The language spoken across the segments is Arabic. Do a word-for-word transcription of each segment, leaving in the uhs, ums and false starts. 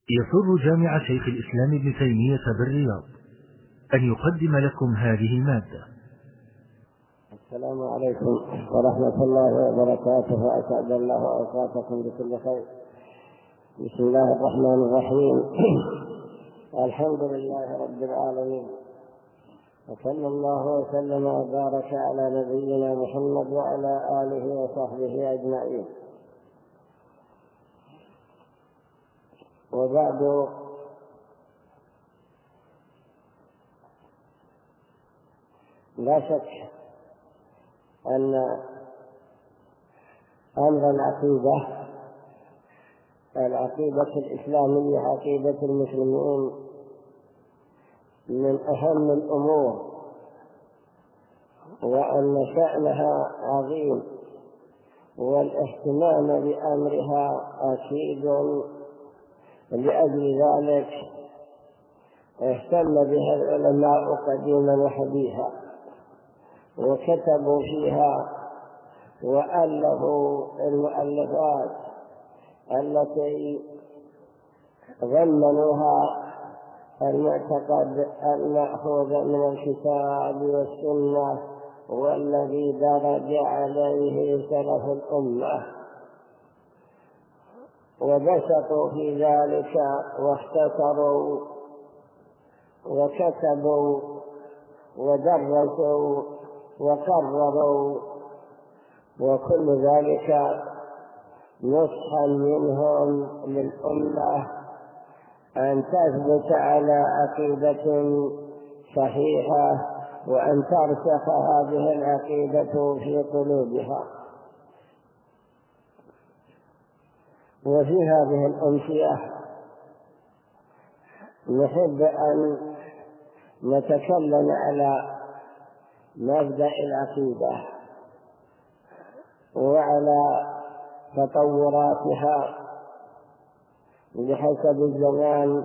يسر جامع شيخ الإسلام ابن تيمية بالرياض أن يقدم لكم هذه المادة. السلام عليكم ورحمة الله وبركاته، أسعد الله أوقاتكم بكل خير. بسم الله الرحمن الرحيم. الحمد لله رب العالمين، وصلى الله وسلم وبارك على نبينا محمد وعلى آله وصحبه أجمعين. وبعد، لا شك أن أمر العقيدة العقيدة الإسلامية عقيدة المسلمين من أهم الأمور، وأن شأنها عظيم، والاهتمام بأمرها أكيد. لأجل ذلك اهتم بها العلماء قديما وحديثا، وكتبوا فيها وألفوا المؤلفات التي ضمنوها المعتقد المأخوذ من الكتاب والسنة والذي درج عليه سلف الأمة، وبسطوا في ذلك واختصروا وكتبوا ودرسوا وقرروا، وكل ذلك نصحا منهم للأمة أن تثبت على عقيدة صحيحة، وأن ترسخ هذه العقيدة في قلوبها. وفي هذه الأمثلة نحب أن نتكلم على مبدأ العقيدة وعلى تطوراتها بحسب الزمان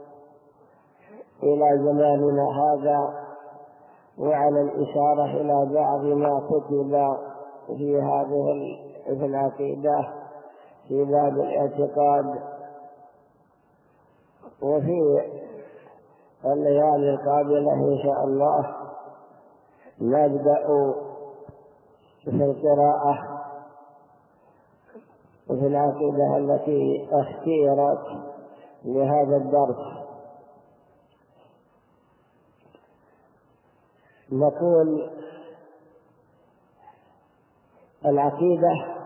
إلى زماننا هذا، وعلى الإشارة إلى بعض ما كتب في هذه العقيدة في باب الاعتقاد. وفي الليالي القابلة إن شاء الله نبدأ في القراءة وفي العقيدة التي اختيرت لهذا الدرس. نقول العقيدة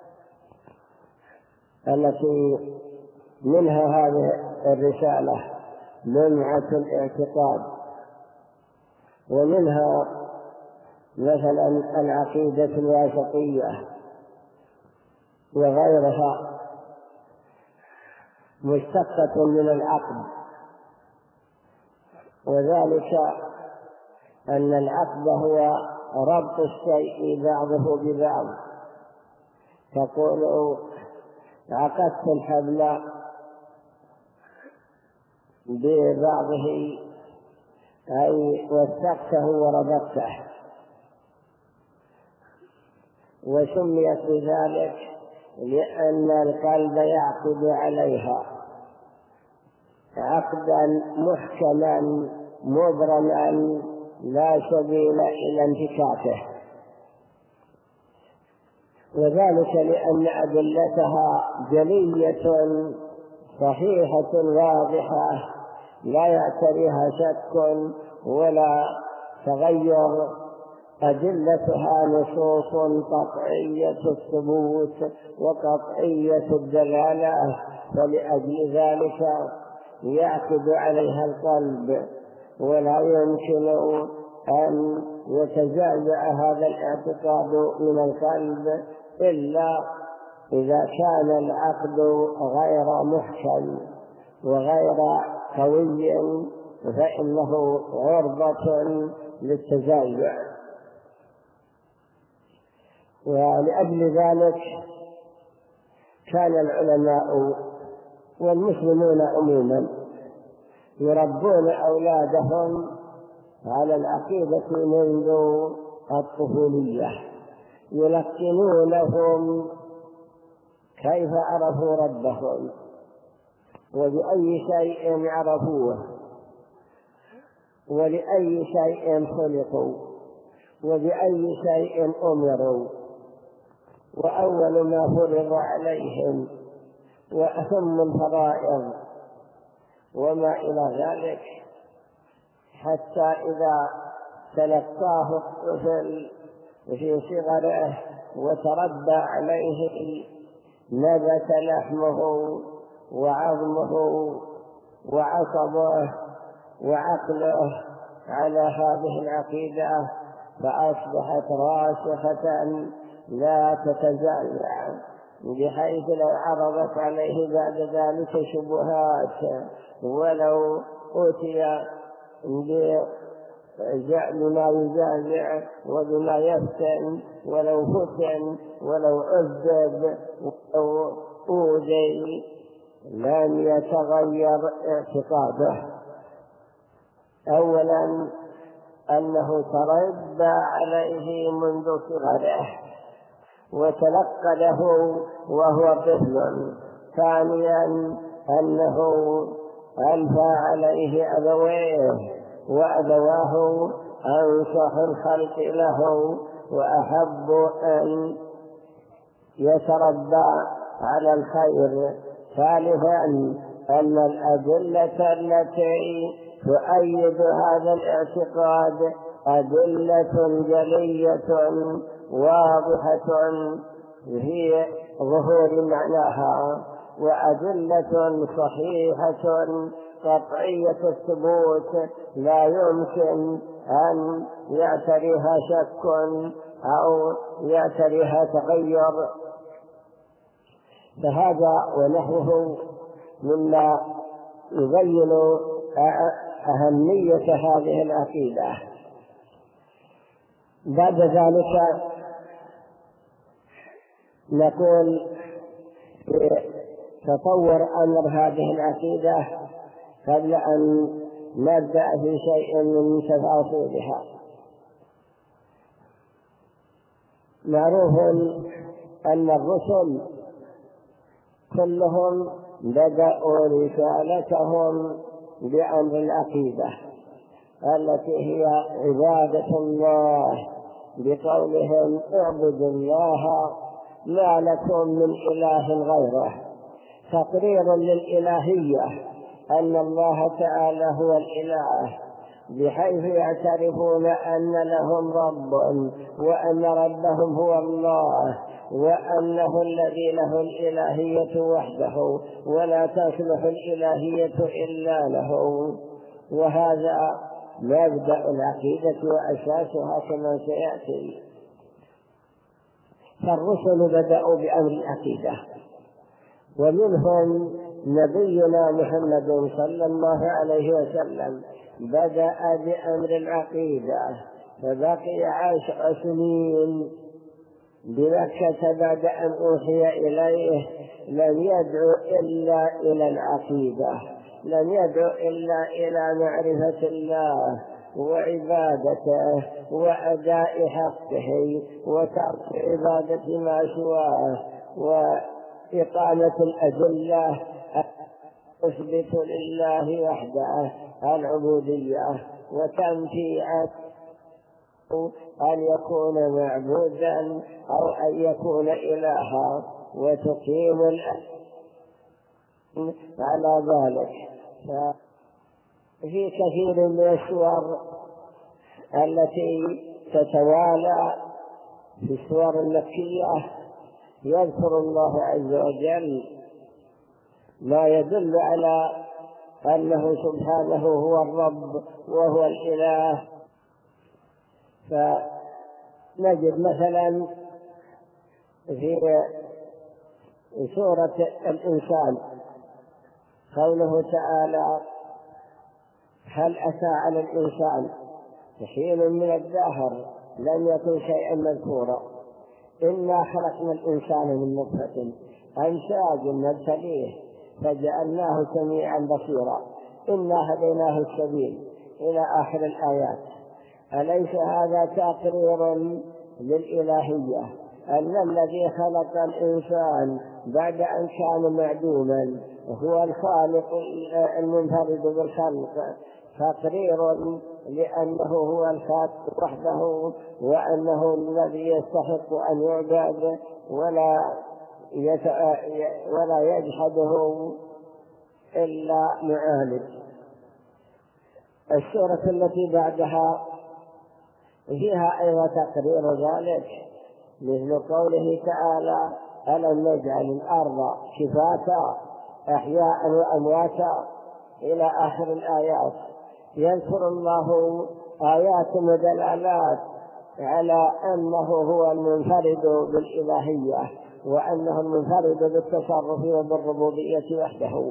التي منها هذه الرسالة لمعة الاعتقاد، ومنها مثلا العقيدة الواسطية وغيرها، مشتقة من العقد، وذلك أن العقد هو ربط الشيء بعضه ببعض. تقول عقدت الحبل ببعضه، أي وثقته وربطته، وسميت بذلك لأن القلب يعقد عليها عقدا محكما مبرما لا سبيل إلى انفكاكه، وذلك لأن أدلتها جلية صحيحة واضحة لا يعتريها شك ولا تغير. أدلتها نصوص قطعية الثبوت وقطعية الدلالة، فلأجل ذلك يعقد عليها القلب، ولا يمكن أن يتزعزع هذا الاعتقاد من القلب إلا إذا كان العقد غير محكم وغير قوي، فإنه عرضة للتزعزع. ولأجل ذلك كان العلماء والمسلمون عموما يربون أولادهم على العقيدة منذ الطفولية، يلقنونهم كيف عرفوا ربهم وبأي شيء عرفوه ولأي شيء خلقوا وبأي شيء أمروا، وأول ما فرض عليهم وأهم الفرائض وما إلى ذلك، حتى إذا تلقاه الطفل في صغره وتربى عليه نبت لحمه وعظمه وعصبه وعقله على هذه العقيدة، فأصبحت راسخة لا تتزعزع، بحيث لو عرضت عليه بعد ذلك شبهات ولو أوتي بما يزعزع وبما يفتن، ولو فتن ولو عذب ولو أوذي لن يتغير اعتقاده. أولا أنه تربى عليه منذ صغره وتلقده وهو طفل. ثانيا أنه ألفى عليه أبويه، وأبواه أنصح الخلق له وأحب أن يتربى على الخير. ثالثا أن الأدلة التي تؤيد هذا الاعتقاد أدلة جلية واضحة في ظهور معناها، وأدلة صحيحة قطعية الثبوت لا يمكن أن يعتريها شك أو يعتريها تغير. فهذا ونحوه مما يبين أهمية هذه العقيدة. بعد ذلك نقول تطور أمر هذه العقيدة قبل أن نبدأ في شيء من تفاصيلها. معروف أن الرسل كلهم بدأوا رسالتهم بأمر العقيدة التي هي عبادة الله، بقولهم اعبدوا الله ما لكم من إله غيره، تقرير للإلهية أن الله تعالى هو الإله، بحيث يعترفون أن لهم رب وأن ربهم هو الله، وأنه الذي له الإلهية وحده ولا تصلح الإلهية إلا له. وهذا مبدأ العقيدة وأساسها كما سيأتي. فالرسل بدأوا بأمر العقيدة، ومنهم نبينا محمد صلى الله عليه وسلم بدأ بأمر العقيدة، فبقي عشر سنين بمكة بعد أن أوحي إليه لم يدعو إلا إلى العقيدة، لم يدعو إلا إلى معرفة الله وعبادته وأداء حقه وترك عبادة ما سواه وإقامة الأدلة تثبت لله وحده العبودية وتنفي أن يكون معبودا أو أن يكون إلها، وتقيم على ذلك. في كثير من السور التي تتوالى في السور المكية يذكر الله عز وجل ما يدل على أنه سبحانه هو الرب وهو الإله. فنجد مثلا في سورة الإنسان قوله تعالى هل أتى على الإنسان حين من الدهر لم يكن شيئا مذكورا إنا خلقنا الإنسان من نطفة أمشاج نبتليه فجعلناه سميعا بصيرا إنا هديناه السبيل إلى آخر الآيات. أليس هذا تقرير للإلهية أن الذي خلق الإنسان بعد أن كان معدوما هو الخالق المنفرد بالخلق، تقرير لأنه هو الخالق وحده، وأنه الذي يستحق أن يعبد ولا ولا يجحده إلا معاند. السورة التي بعدها فيها أيضا تقرير ذلك، مثل قوله تعالى: ألم نجعل الأرض كفاتا أحياء وأمواتا، إلى آخر الآيات. يذكر الله آيات ودلالات على أنه هو المنفرد بالإلهية، وأنه المنفرد بالتصرف وبالربوبية وحده،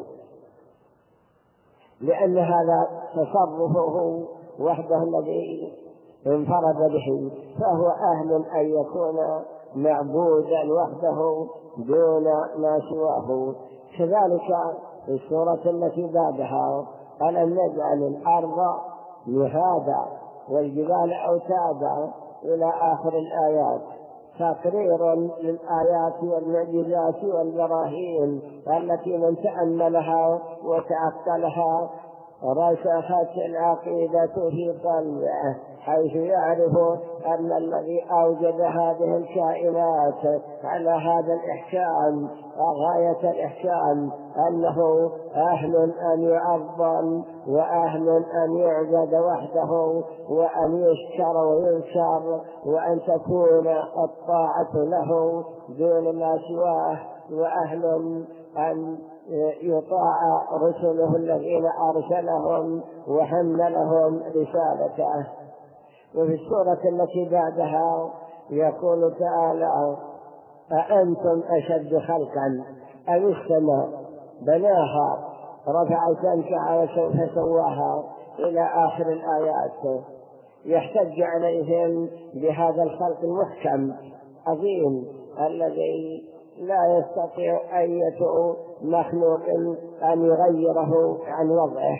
لأن هذا تصرفه وحده الذي انفرد به، فهو أهل أن يكون معبودا وحده دون ما سواه. كذلك في السورة التي بعدها: ألم نجعل الأرض مهادا والجبال أوتادا، إلى آخر الآيات. تقرير للآيات والمعجزات والبراهين التي من تأملها وتعقلها رسخت العقيدة في قلبه، حيث يعرف أن الذي أوجد هذه الكائنات على هذا الإحكام غاية الإحكام، أنه أهل أن يعظم وأهل أن يعبد وحده، وأن يشكر وينشر، وأن تكون الطاعة له دون ما سواه، وأهل أن يطاع رسله الذين أرسلهم وحملهم رسالته. وفي السورة التي بعدها يقول تعالى: أأنتم أشد خلقا أم السماء بناها رفع سمكها وسوف سواها، إلى آخر الآيات. يحتج عليهم بهذا الخلق المحكم عظيم الذي لا يستطيع أي مخلوق أن يغيره عن وضعه،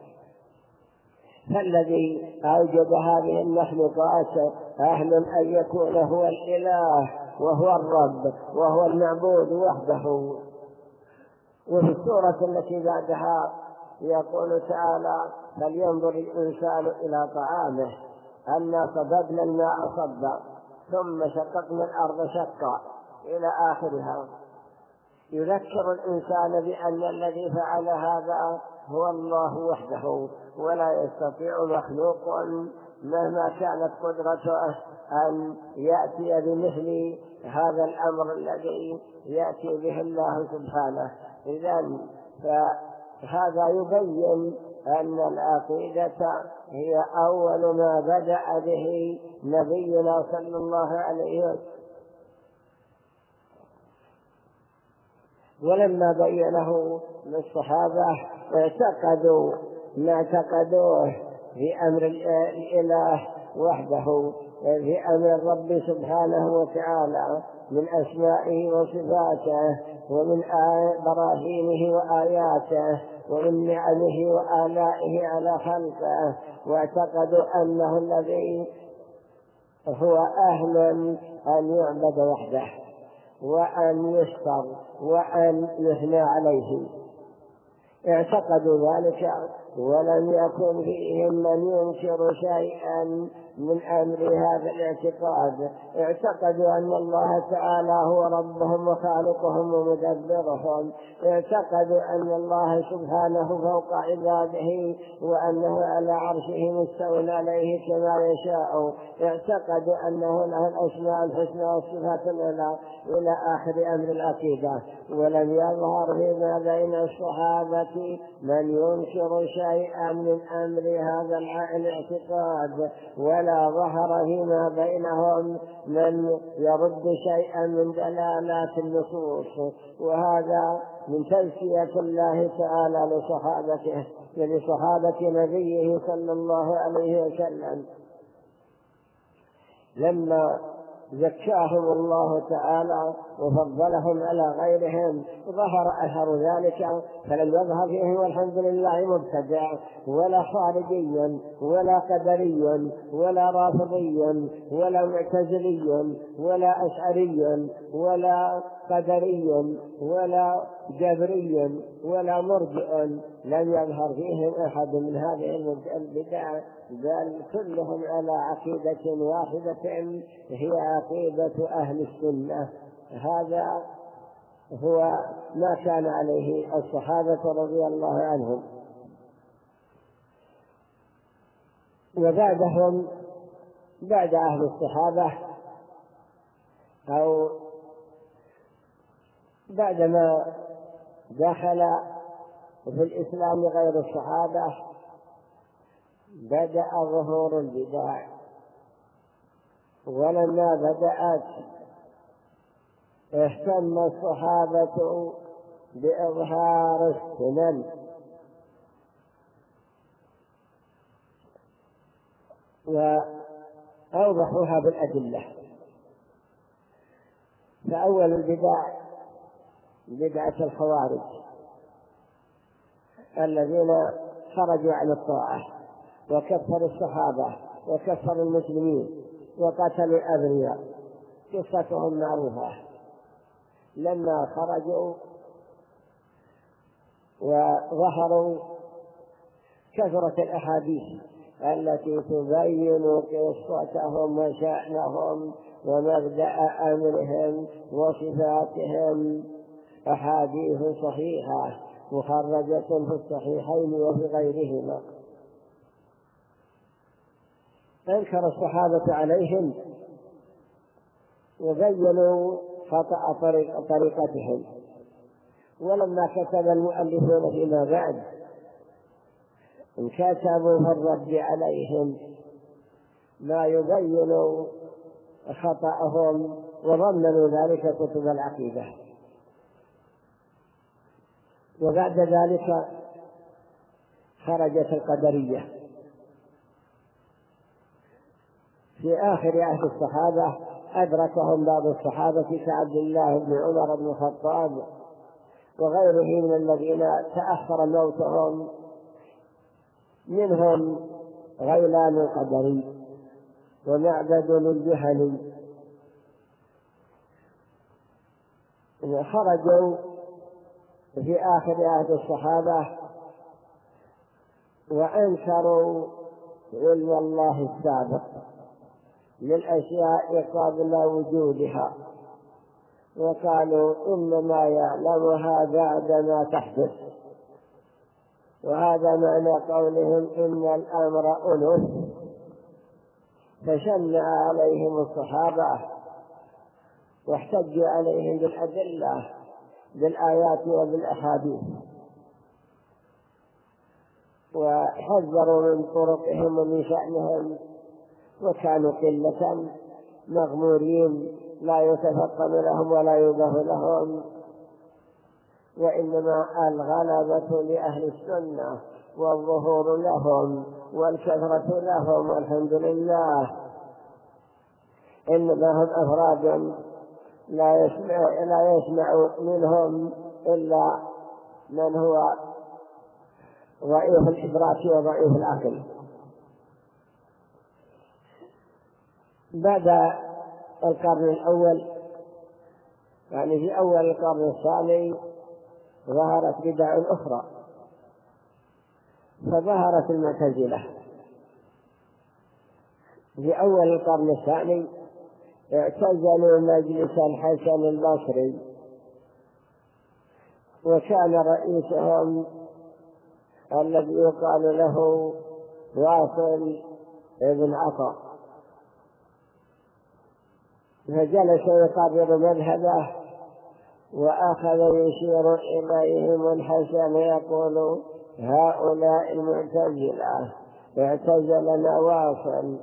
فالذي أوجد هذه المخلوقات أهل أن يكون هو الإله وهو الرب وهو المعبود وحده. وفي السورة التي بعدها يقول تعالى: فلينظر الإنسان إلى طعامه أنا صببنا الماء صبا ثم شققنا الأرض شقا، إلى آخرها. يذكر الإنسان بأن الذي فعل هذا هو الله وحده، ولا يستطيع مخلوق مهما كانت قدرته أن يأتي بمثل هذا الأمر الذي يأتي به الله سبحانه. إذن فهذا يبين أن العقيدة هي أول ما بدأ به نبينا صلى الله عليه وسلم، ولما بينه للصحابة اعتقدوا ما اعتقدوه في أمر الإله وحده، في أمر الرب سبحانه وتعالى من أسمائه وصفاته، ومن براهينه وآياته، ومن نعمه وآلائه على خلقه، واعتقدوا أنه الذي هو أهل أن يعبد وحده وأن يشكر وأن يثنى عليه. اعتقدوا ذلك، ولم يكن فيهم من ينكر شيئا من أمر هذا الاعتقاد. اعتقدوا أن الله تعالى هو ربهم وخالقهم ومدبرهم، اعتقدوا أن الله سبحانه فوق عباده، وأنه على عرشه مستوى عليه كما يشاء، اعتقدوا أنه له الأسماء الحسنى والصفات العلى، إلى آخر أمر العقيدة. ولم يظهر فيما بين الصحابة من ينكر شيئا من أمر هذا الاعتقاد، ولا ظهر فيما بينهم من يرد شيئا من دلالات النصوص. وهذا من تزكية الله تعالى لصحابته ولصحابة نبيه صلى الله عليه وسلم. لما زكاهم الله تعالى وفضلهم على غيرهم، ظهر أثر ذلك، فلم يظهر فيهم والحمد لله مبتدع ولا خارجي ولا قدري ولا رافضي ولا معتزلي ولا أشعري ولا قدري ولا جبري ولا مرجئ، لم يظهر فيهم أحد من هذه البدع، بل كلهم على عقيدة واحدة هي عقيدة أهل السنة. هذا هو ما كان عليه الصحابة رضي الله عنهم. وبعدهم بعد أهل الصحابة أو بعدما دخل في الإسلام غير الصحابة بدأ ظهور البدع، ولما بدأت اهتم الصحابة بإظهار السنن وأوضحوها بالأدلة. فأول البدع بدعة الخوارج الذين خرجوا عن الطاعة وكفروا الصحابة وكفروا المسلمين وقتلوا الأبرياء، قصتهم معروفة. لما خرجوا وظهروا كثرة الأحاديث التي تبين قصتهم وشأنهم ومبدأ أمرهم وصفاتهم، أحاديث صحيحة مخرجة في الصحيحين وفي غيرهما. أنكر الصحابة عليهم وبينوا خطأ طريق طريقتهم. ولما كتب المؤلفون فيما بعد كتبوا في الرد عليهم ما يبين خطأهم وضمنوا ذلك كتب العقيدة. وبعد ذلك خرجت القدرية في آخر عهد الصحابة، أدركهم بعض الصحابة كعبد الله بن عمر بن الخطاب وغيره من الذين تأخر موتهم، منهم غيلان القدري ومعبد الجهني، خرجوا في آخر عهد الصحابة وأنكروا علم الله السابق للأشياء قبل وجودها، وقالوا إنما يعلمها بعدما تحدث. وهذا معنى قولهم إن الأمر أنف. فشنع عليهم الصحابة واحتجوا عليهم بالأدلة بالآيات وبالأحاديث، وحذروا من طرقهم ومن شأنهم، وكانوا قلة مغمورين لا يتفقد لهم ولا يوضح لهم، وإنما الغلبة لأهل السنة والظهور لهم والكثرة لهم والحمد لله. إنما هم أفراد لا يسمع, لا يسمع منهم إلا من هو ضعيف الإدراك وضعيف العقل. بعد القرن الأول، يعني في أول القرن الثاني، ظهرت بدع أخرى، فظهرت المعتزلة. في أول القرن الثاني اعتزلوا مجلس الحسن البصري، وكان رئيسهم الذي يقال له واصل ابن عطاء، فجلس يقرر مذهبه وأخذ يشير إليهم الحسن يقول هؤلاء المعتزلة اعتزلنا واصل.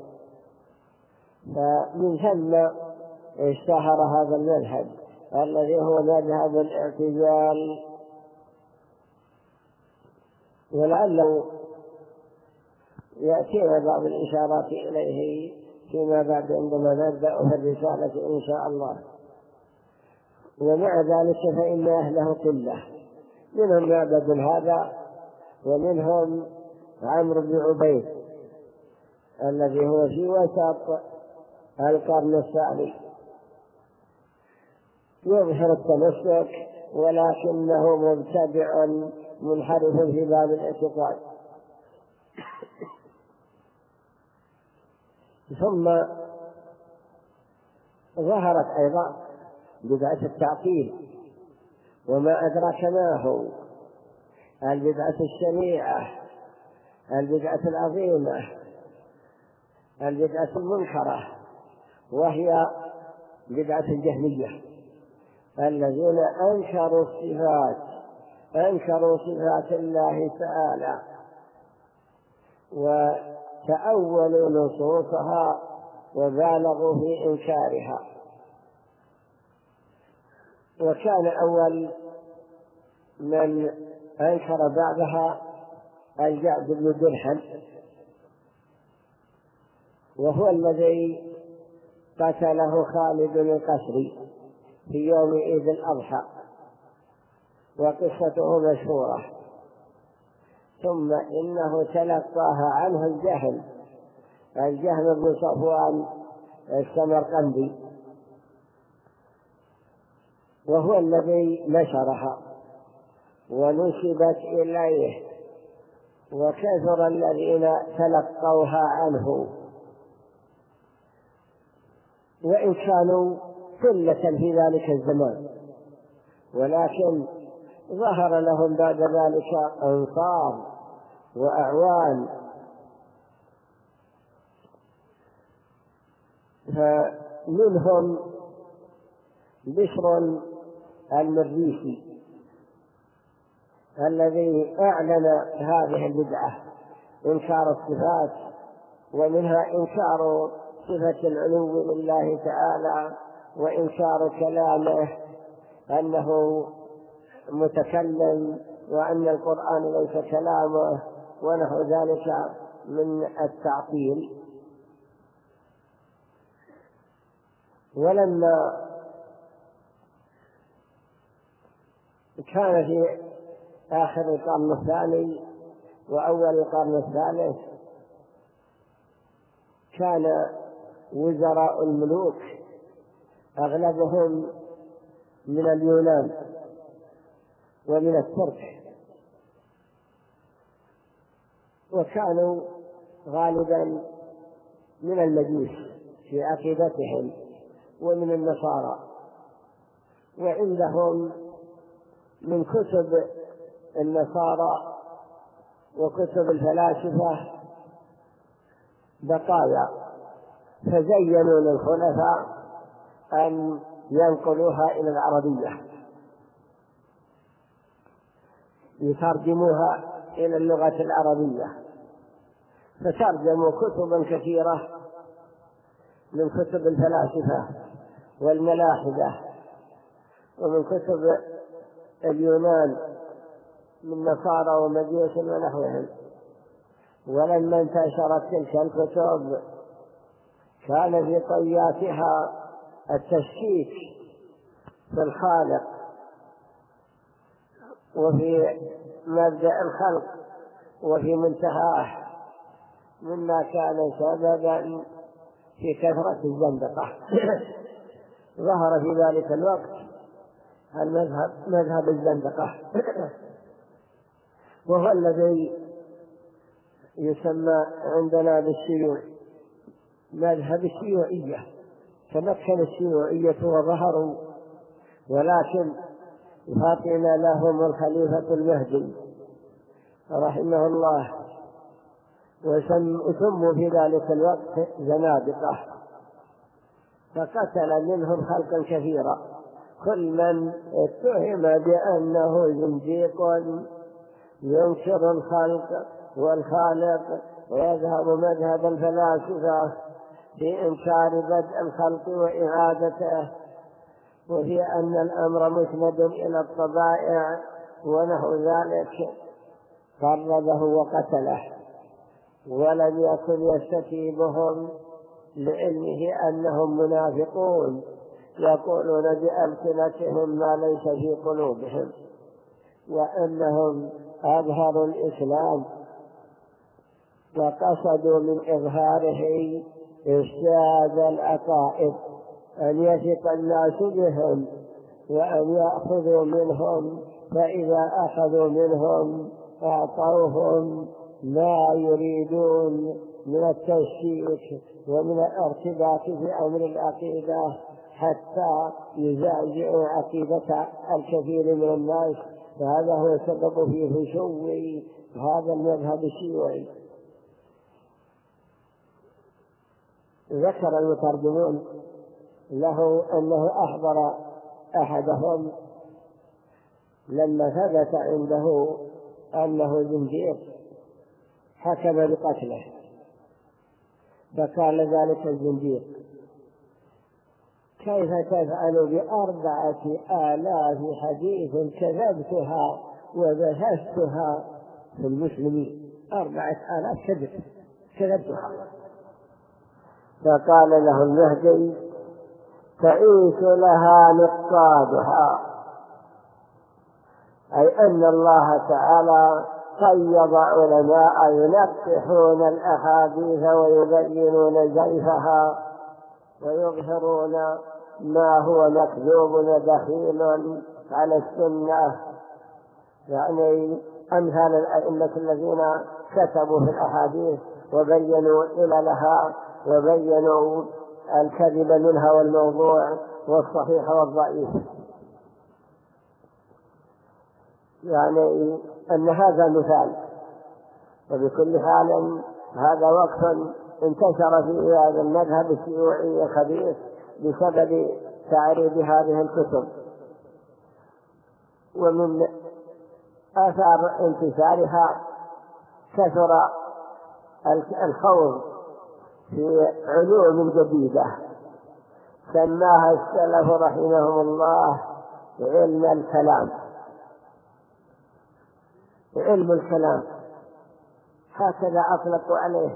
فمن ثم اشتهر هذا المذهب الذي هو مذهب الاعتزال، ولعله يأتينا بعض الإشارات إليه فيما بعد عندما نبدأ في الرسالة إن شاء الله. ومع ذلك فإن أهله قلة، منهم معبد هذا ومنهم عمرو بن عبيد الذي هو في وسط القرن الثالث يظهر التمسك ولكنه مبتدع منحرف في باب الاعتقاد. ثم ظهرت أيضا بدعة التعطيل، وما أدرك ما هو البدعة الشنيعة، البدعة العظيمة، البدعة المنكرة، وهي بدعة الجهمية الذين أنكروا الصفات أنكروا صفات الله تعالى وتأولوا نصوصها وبالغوا في إنكارها. وكان أول من أنكر بعدها الجعد بن درهم، وهو الذي قتله خالد القسري في يوم عيد الأضحى، وقصته مشهورة. ثم إنه تلقاها عنه الجهم الجهم بن صفوان السمرقندي، وهو الذي نشرها ونسبت إليه، وكثر الذين تلقوها عنه، وإن كانوا قلة في ذلك الزمان، ولكن ظهر لهم بعد ذلك أنصار وأعوان. فمنهم بشر المريسي الذي أعلن هذه البدعة إنكار الصفات، ومنها إنكار صفة العلو لله تعالى، وإنكار كلامه أنه متكلم وأن القرآن ليس كلامه ونحو ذلك من التعطيل. ولما كان في آخر القرن الثاني وأول القرن الثالث كان وزراء الملوك أغلبهم من اليونان ومن الترك، وكانوا غالبا من المجوس في عقيدتهم ومن النصارى، وعندهم من كتب النصارى وكتب الفلاسفة بقايا، فزينوا للخلفاء أن ينقلوها إلى العربية، يترجموها إلى اللغة العربية، فترجموا كتبا كثيرة من كتب الفلاسفة والملاحدة ومن كتب اليونان من نصارى ومجوس ونحوهم. ولما انتشرت تلك الكتب كان في طياتها التشكيك في الخالق وفي مبدأ الخلق وفي منتهاه، مما كان سببا في كثرة الزندقة. ظهر في ذلك الوقت المذهب مذهب الزندقة، وهو الذي يسمى عندنا بالشيوع، مذهب الشيوعية. تمكن الشيوعية وظهروا، ولكن فاطن لهم الخليفة المهدي رحمه الله، وسموا في ذلك الوقت زنادقة، فقتل منهم خلقا كثيرا، كل من اتهم بأنه زنديق ينكر الخلق والخالق ويذهب مذهب الفلاسفة في إنكار بدء الخلق وإعادته، وفي أن الأمر مسند إلى الطبائع ونحو ذلك، قربه وقتله، ولم يكن يستتيبهم لعلمه أنهم منافقون يقولون بألسنتهم ما ليس في قلوبهم، وأنهم أظهروا الإسلام وقصدوا من إظهاره إفساد العقائد، أن يثق الناس بهم وأن يأخذوا منهم، فإذا أخذوا منهم أعطوهم ما يريدون من التشكيك ومن الارتباك في أمر العقيدة، حتى يزعزعوا عقيدة الكثير من الناس. فهذا هو السبب في فشو هذا المذهب الشيوعي. ذكر المترجمون له أنه أحضر أحدهم لما ثبت عنده أنه زنديق حكم بقتله، فقال ذلك الزنديق: كيف تفعل بأربعة آلاف حديث كذبتها وبثثتها في المسلمين؟ أربعة آلاف كذب كذبتها. فقال له المهدي: تعيش لها نقادها، أي أن الله تعالى قيض علماء ينقحون الأحاديث ويبينون زيفها ويظهرون ما هو مكذوب ودخيل على السنة، يعني أمثال الأئمة الذين كتبوا في الأحاديث وبينوا عللها وبينوا الكذب منها والموضوع والصحيح والضعيف. يعني أن هذا مثال. وبكل حال هذا وقت انتشر في هذا المذهب الشيوعي الخبيث بسبب تعريض هذه الكتب، ومن آثار انتشارها كثر الخوض في علوم جديدة سماها السلف رحمهم الله علم الكلام. علم الكلام هكذا أطلقوا عليه،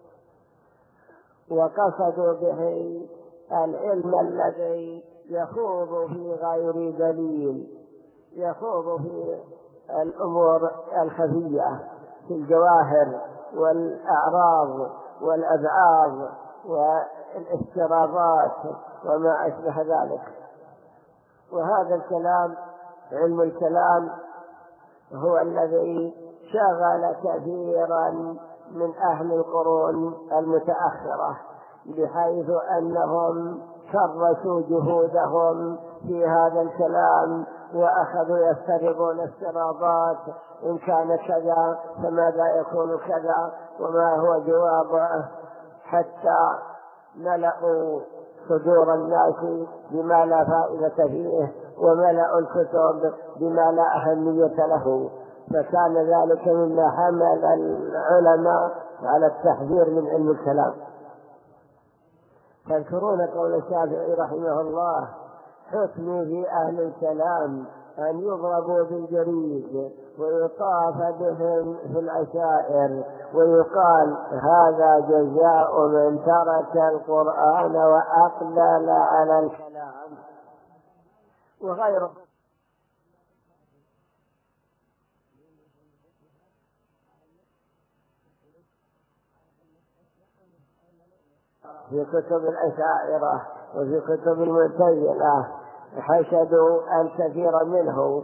وقصدوا به العلم الذي يخوض في غير دليل، يخوض في الأمور الخفية في الجواهر والأعراض والأبعاض والافتراضات وما أشبه ذلك. وهذا الكلام علم الكلام هو الذي شغل كثيرا من أهل القرون المتأخرة، بحيث أنهم كرسوا جهودهم في هذا الكلام وأخذوا يفترضون افتراضات، إن كان كذا فماذا يكون كذا وما هو جوابه، حتى ملأوا صدور الناس بما لا فائدة فيه وملأوا الكتب بما لا أهمية له. فكان ذلك مما حمل العلماء على التحذير من علم الكلام. تذكرون قول الشافعي رحمه الله: حكمي في أهل الكلام أن يضربوا بالجريد ويطاف بهم في العشائر ويقال هذا جزاء من ترك القرآن وأقبل على الكلام وغيره. في كتب الأشاعرة وفي كتب المعتزلة حشدوا الكثير منه،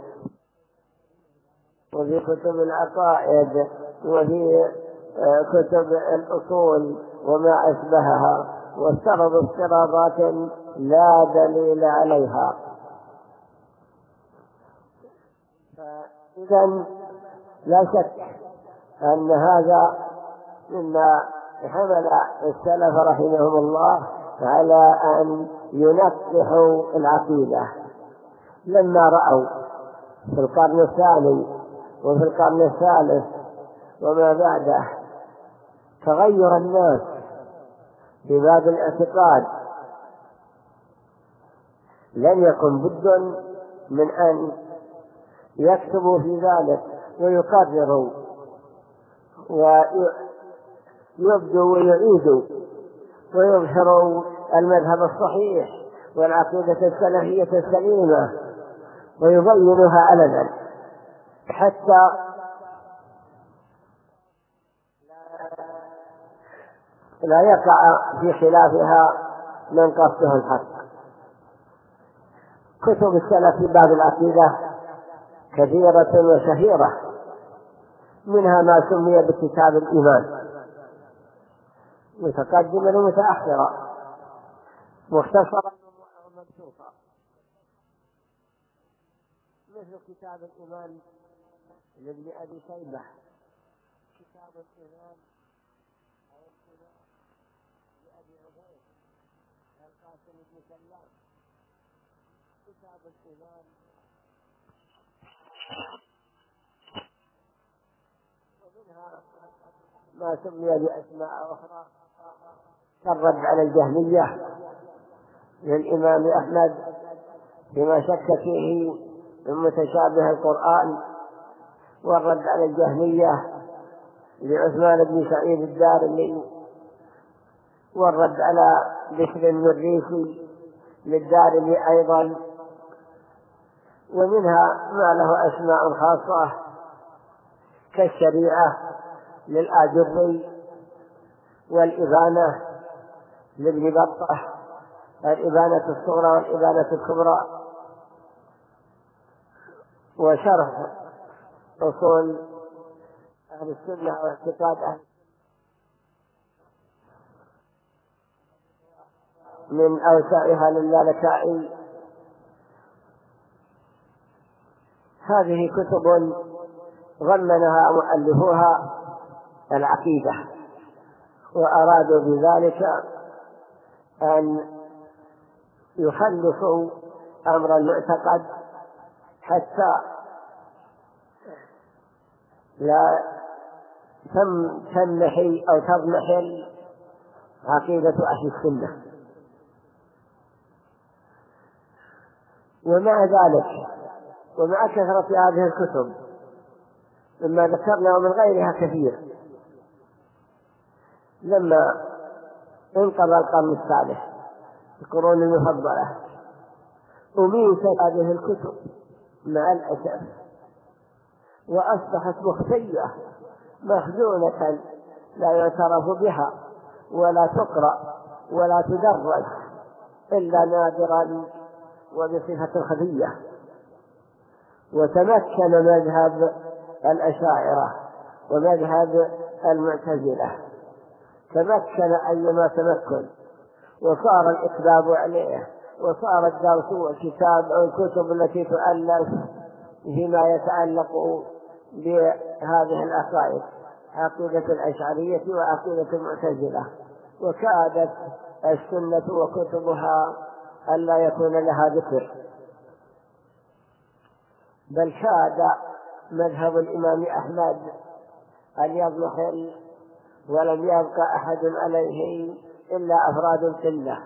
وفي كتب العقائد وفي كتب الأصول وما أشبهها، وافترضوا افتراضات لا دليل عليها. إذن لا شك أن هذا مما حمل السلف رحمهم الله على أن ينقحوا العقيدة، لما رأوا في القرن الثاني وفي القرن الثالث وما بعده تغير الناس في باب الاعتقاد، لم يكن بد من أن يكتبوا في ذلك ويقرروا ويبدوا ويعيدوا ويظهر المذهب الصحيح والعقيدة السلفية السليمة ويبينها علنا حتى لا يقع في خلافها من قصده الحق. كتب السلف في باب العقيدة كثيرة وشهيرة، منها ما سمي بكتاب الإيمان متقدما ومتأخرا، مختصرا ومبسوطا، مثل كتاب الإيمان لابن أبي شيبة، كتاب الإيمان لأبي عبيد القاسم بن سلام، كتاب الإيمان ومنها ما سمي بأسماء أخرى كالرد على الجهمية للإمام أحمد بما شك فيه من متشابه القرآن، والرد على الجهمية لعثمان بن سعيد الدارمي، والرد على بشر المريسي للدارمي أيضا. ومنها ما له أسماء خاصة كالشريعة للآجري، والإبانة لابن بطة، الإبانة الصغرى والإبانة الكبرى، وشرح أصول أهل السنة واعتقاد أهل من أوسعها للالكائي. هذه كتب ضمنها مؤلفوها العقيدة، وأرادوا بذلك أن يخلصوا أمر المعتقد حتى لا تمحي أو تضمحل عقيدة أهل السنة. ومع ذلك ومع كثرة هذه الكتب مما ذكرنا ومن غيرها كثير، لما انقضى القرن الثالث القرون المفضلة أميتت هذه الكتب مع الأسف، وأصبحت مخفية مخزونة لا يعترف بها ولا تقرأ ولا تدرس إلا نادرا وبصفة خفية. وتمكن مذهب الأشاعرة ومذهب المعتزلة، تمكن أيما تمكن، وصار الإقبال عليه، وصار الدرس والكتاب أو الكتب التي تؤلف فيما يتعلق بهذه العقائد، عقيدة الأشعرية وعقيدة المعتزلة. وكادت السنة وكتبها ألا يكون لها ذكر، بل كاد مذهب الإمام أحمد أن يضمحل ولم يبقى أحد عليه إلا أفراد القلة.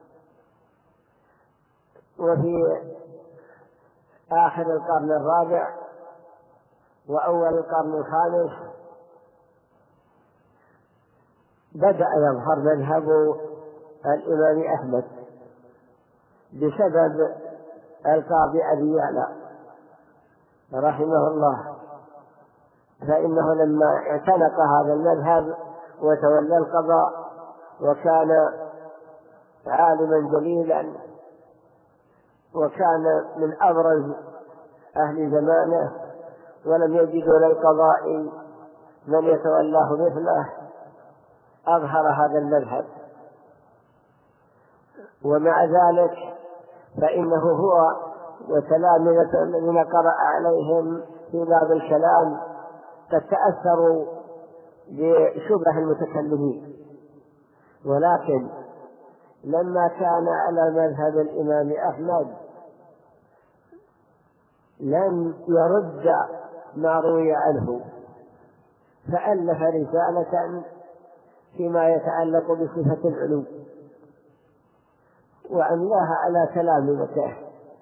وفي آخر القرن الرابع وأول القرن الخامس بدأ يظهر مذهب الإمام أحمد بسبب القاضي أبي يعلى رحمه الله، فإنه لما اعتنق هذا المذهب وتولى القضاء وكان عالما جليلا وكان من أبرز أهل زمانه ولم يجدوا للقضاء من يتولاه مثله، أظهر هذا المذهب. ومع ذلك فإنه هو وتلامذة الذين قرأ عليهم في باب الكلام قد تأثروا بشبه المتكلمين، ولكن لما كان على مذهب الإمام أحمد لم يرد ما روي عنه، فألف رسالة فيما يتعلق بصفة العلو وأملاها على تلامذته،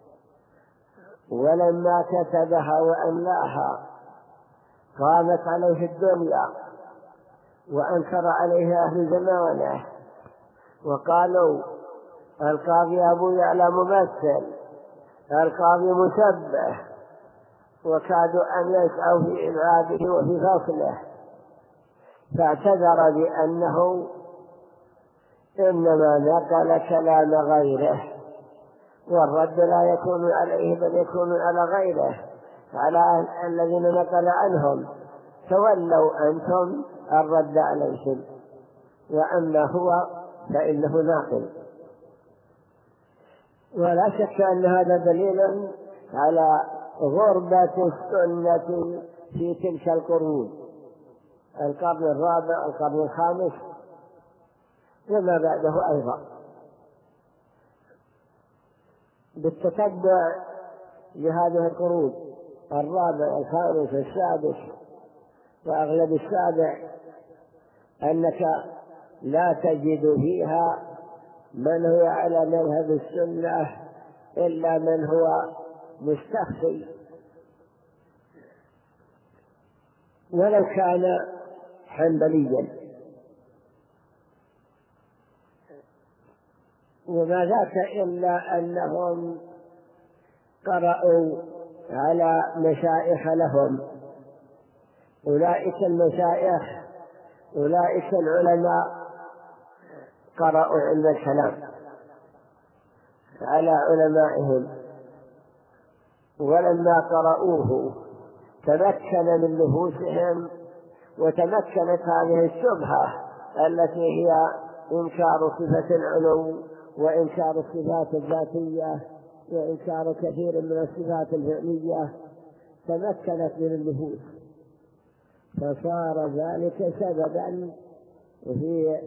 ولما كتبها وأملاها قامت عليه الدنيا وأنكر عليه أهل زمانه، وقالوا القاضي أبو يعلى ممثل، القاضي مشبه، وكادوا أن يسعوا في إبعاده وفي فصله، فاعتذر بأنه إنما نقل كلام غيره، والرد لا يكون عليه بل يكون على غيره، على الذين نقل عنهم، تولوا أنتم الرد عليهم، وأما هو فإنه ناقل. ولا شك أن هذا دليل على غربة السنة في تلك القرون، القرن الرابع القرن الخامس وما بعده أيضا، بالتتبع لهذه القرون الرابع الخامس السادس وأغلب السابع، أنك لا تجد فيها من هو على مذهب السنة إلا من هو مستخفي، ولو كان حنبليا، وما ذاك إلا أنهم قرأوا على مشايخ لهم، أولئك المشايخ أولئك العلماء قرأوا علم الكلام على علمائهم، ولما قرأوه تمكن من نفوسهم، وتمكنت هذه الشبهة التي هي إنكار صفة العلو وإنكار الصفات الذاتية وإنكار كثير من الصفات الفعلية، تمكنت من النفوس، فصار ذلك سببا في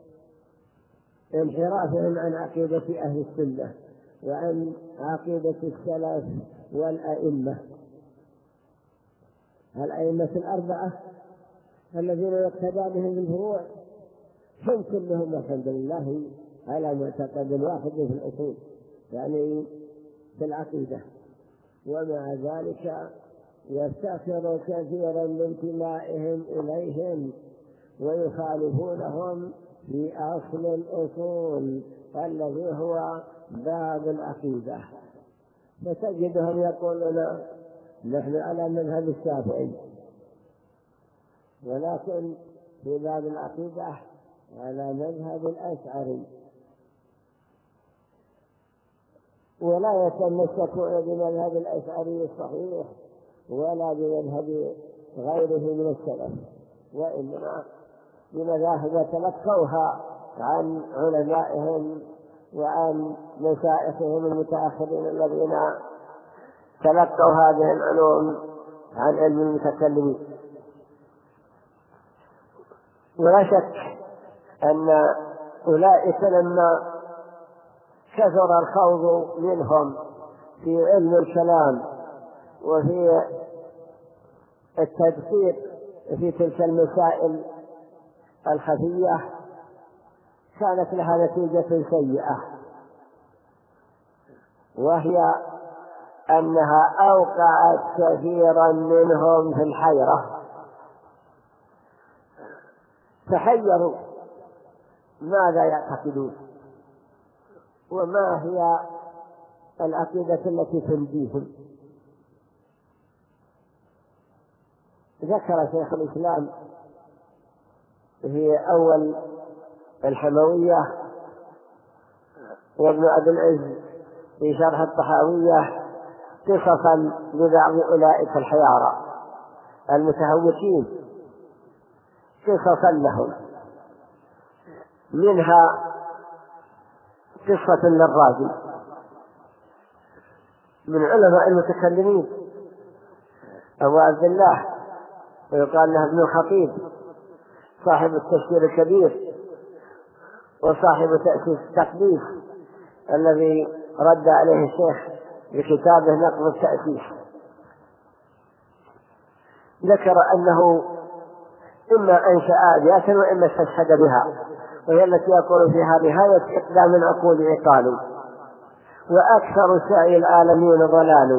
انحرافهم عن عقيدة أهل السنة وعن عقيدة السلف والأئمة. الأئمة الأربعة الذين يقتدى بهم الفروع هم كلهم الحمد لله على معتقد واحد في الأصول، يعني في العقيدة، ومع ذلك يفتخر كثيرا بانتمائهم إليهم ويخالفونهم في أصل الأصول الذي هو باب العقيدة، فتجدهم يقولون نحن على مذهب الشافعي، ولكن في باب العقيدة على مذهب الأشعري، ولا يتمسكون بمذهب الأشعري الصحيح ولا بمذهب غيره من السلف، وإنما بمذاهب تلقوها عن علمائهم وعن مشايخهم المتأخرين الذين تلقوا هذه العلوم عن علم المتكلمين. ولا شك أن أولئك لما كثر الخوض منهم في علم الكلام وفي التدقيق في تلك المسائل الخفية كانت لها نتيجة سيئة، وهي أنها أوقعت كثيرا منهم في الحيرة، تحيروا ماذا يعتقدون وما هي العقيدة التي تنجيهم. ذكر شيخ الإسلام في أول الحموية وابن أبي العز في شرح الطحاوية قصصا لبعض أولئك الحيارى المتهوكين، قصصا لهم، منها قصة للرازي من علماء المتكلمين أبو عبد الله، ويقال له ابن الخطيب صاحب التفسير الكبير وصاحب تأسيس التقديس الذي رد عليه الشيخ بكتابه نقض التأسيس. ذكر أنه إما أنشأ آلية وإما استشهد بها، وهي التي يقول فيها نهاية إقدام العقول عقال، وأكثر سعي العالمين ضلال،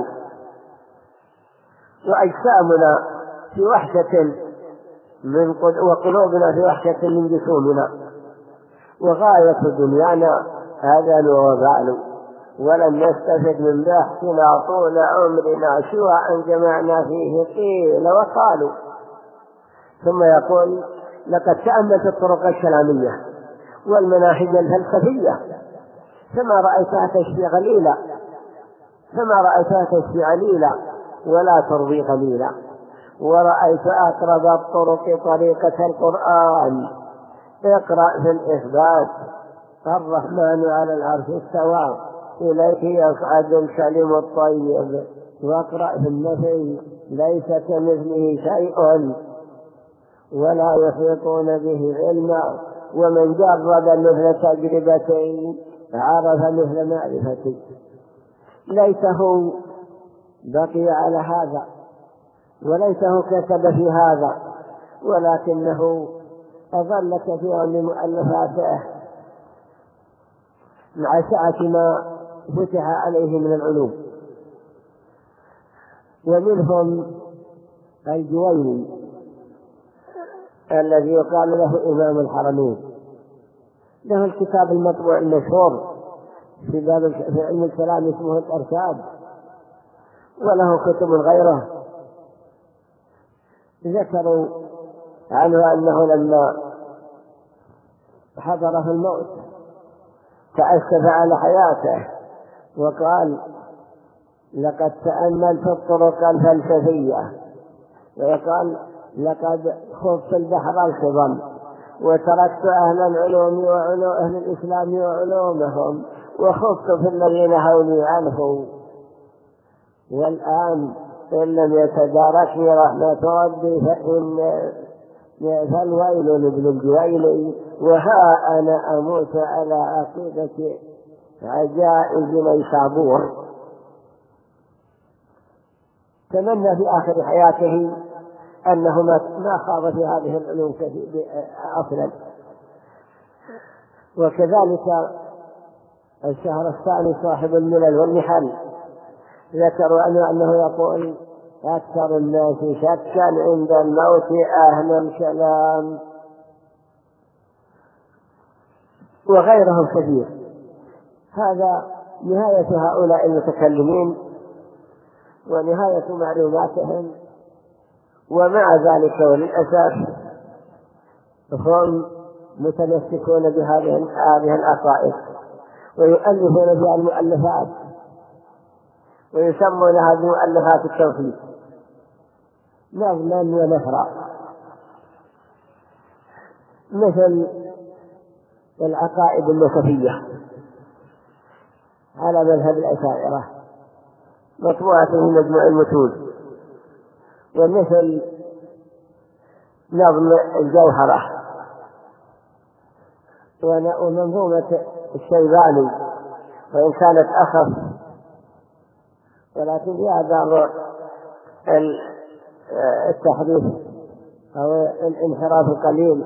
وأجسامنا في وحشة من وقلوبنا في وحشة من جسومنا، وغاية دنيانا هذا وبال، ولم نستفد من بحثنا طول عمرنا سوى أن جمعنا فيه قيل وقالوا. ثم يقول: لقد تأملت الطرق الكلامية والمناهج الفلسفية فما رأيتها تشفي غليلا فما رأيتها تشفي عليلا ولا ترضي قليلا، ورأيت أقرب الطرق طريقة القرآن. اقرأ في الإثبات: الرحمن على العرش استوى إليه يصعد الكلم الطيب. واقرأ في النفي: ليس كمثله شيء ولا يحيطون به علما، ومن جرب مثل تجربتين عرف مثل معرفتي. ليته بقي على هذا وليته كتب في هذا، ولكنه أظل كثيرا من مؤلفاته مع سعة ما فتح عليه من العلوم. ومنهم الجويني الذي يقال له إمام الحرمين، له الكتاب المطبوع المشهور في باب في علم الكلام اسمه الإرشاد، وله كتب غيره. ذكروا عنه أنه لما حضره الموت تأسف على حياته وقال: لقد تأملت الطرق الفلسفية، ويقال: لقد خضت البحر الخضم وتركت أهل العلوم وعلوم أهل الإسلام وعلومهم وخضت في الذين هوني عنه، والآن إن لم يتداركني رحمة ربي فإن فالويل لابن الجويني، وها أنا أموت على عقيدة عجائز نيسابور. تمنى في آخر حياته أنه ما خاض في هذه العلوم أصلا. وكذلك الشهرستاني صاحب الملل والنحل ذكروا أنه يقول: أكثر الناس شكا عند الموت أهل الكلام. وغيرهم كثير. هذا نهاية هؤلاء المتكلمين ونهاية معلوماتهم، ومع ذلك وللأسف هم متمسكون بهذه هذه العقائد ويؤلفون بها المؤلفات ويسمون هذه المؤلفات التوحيد نظما ونثرا، مثل العقائد النسفية على مذهب الأشاعرة مطبوعة في مجموع المتون، ومثل نظم الجوهرة ومنظومة الشيباني، وإن كانت أخف ولكن فيها بعض التحريف أو الانحراف القليل.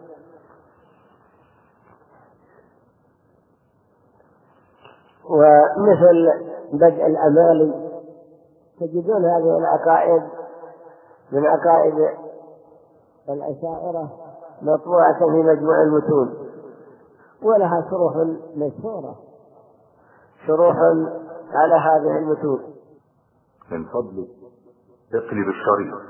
ومثل بدء الأمالي تجدون هذه العقائد من عقائد الأشاعرة مطبوعة في مجموع المتون، ولها شروح مشهورة شروح على هذه المتون. من فضلك اقلب الشريط.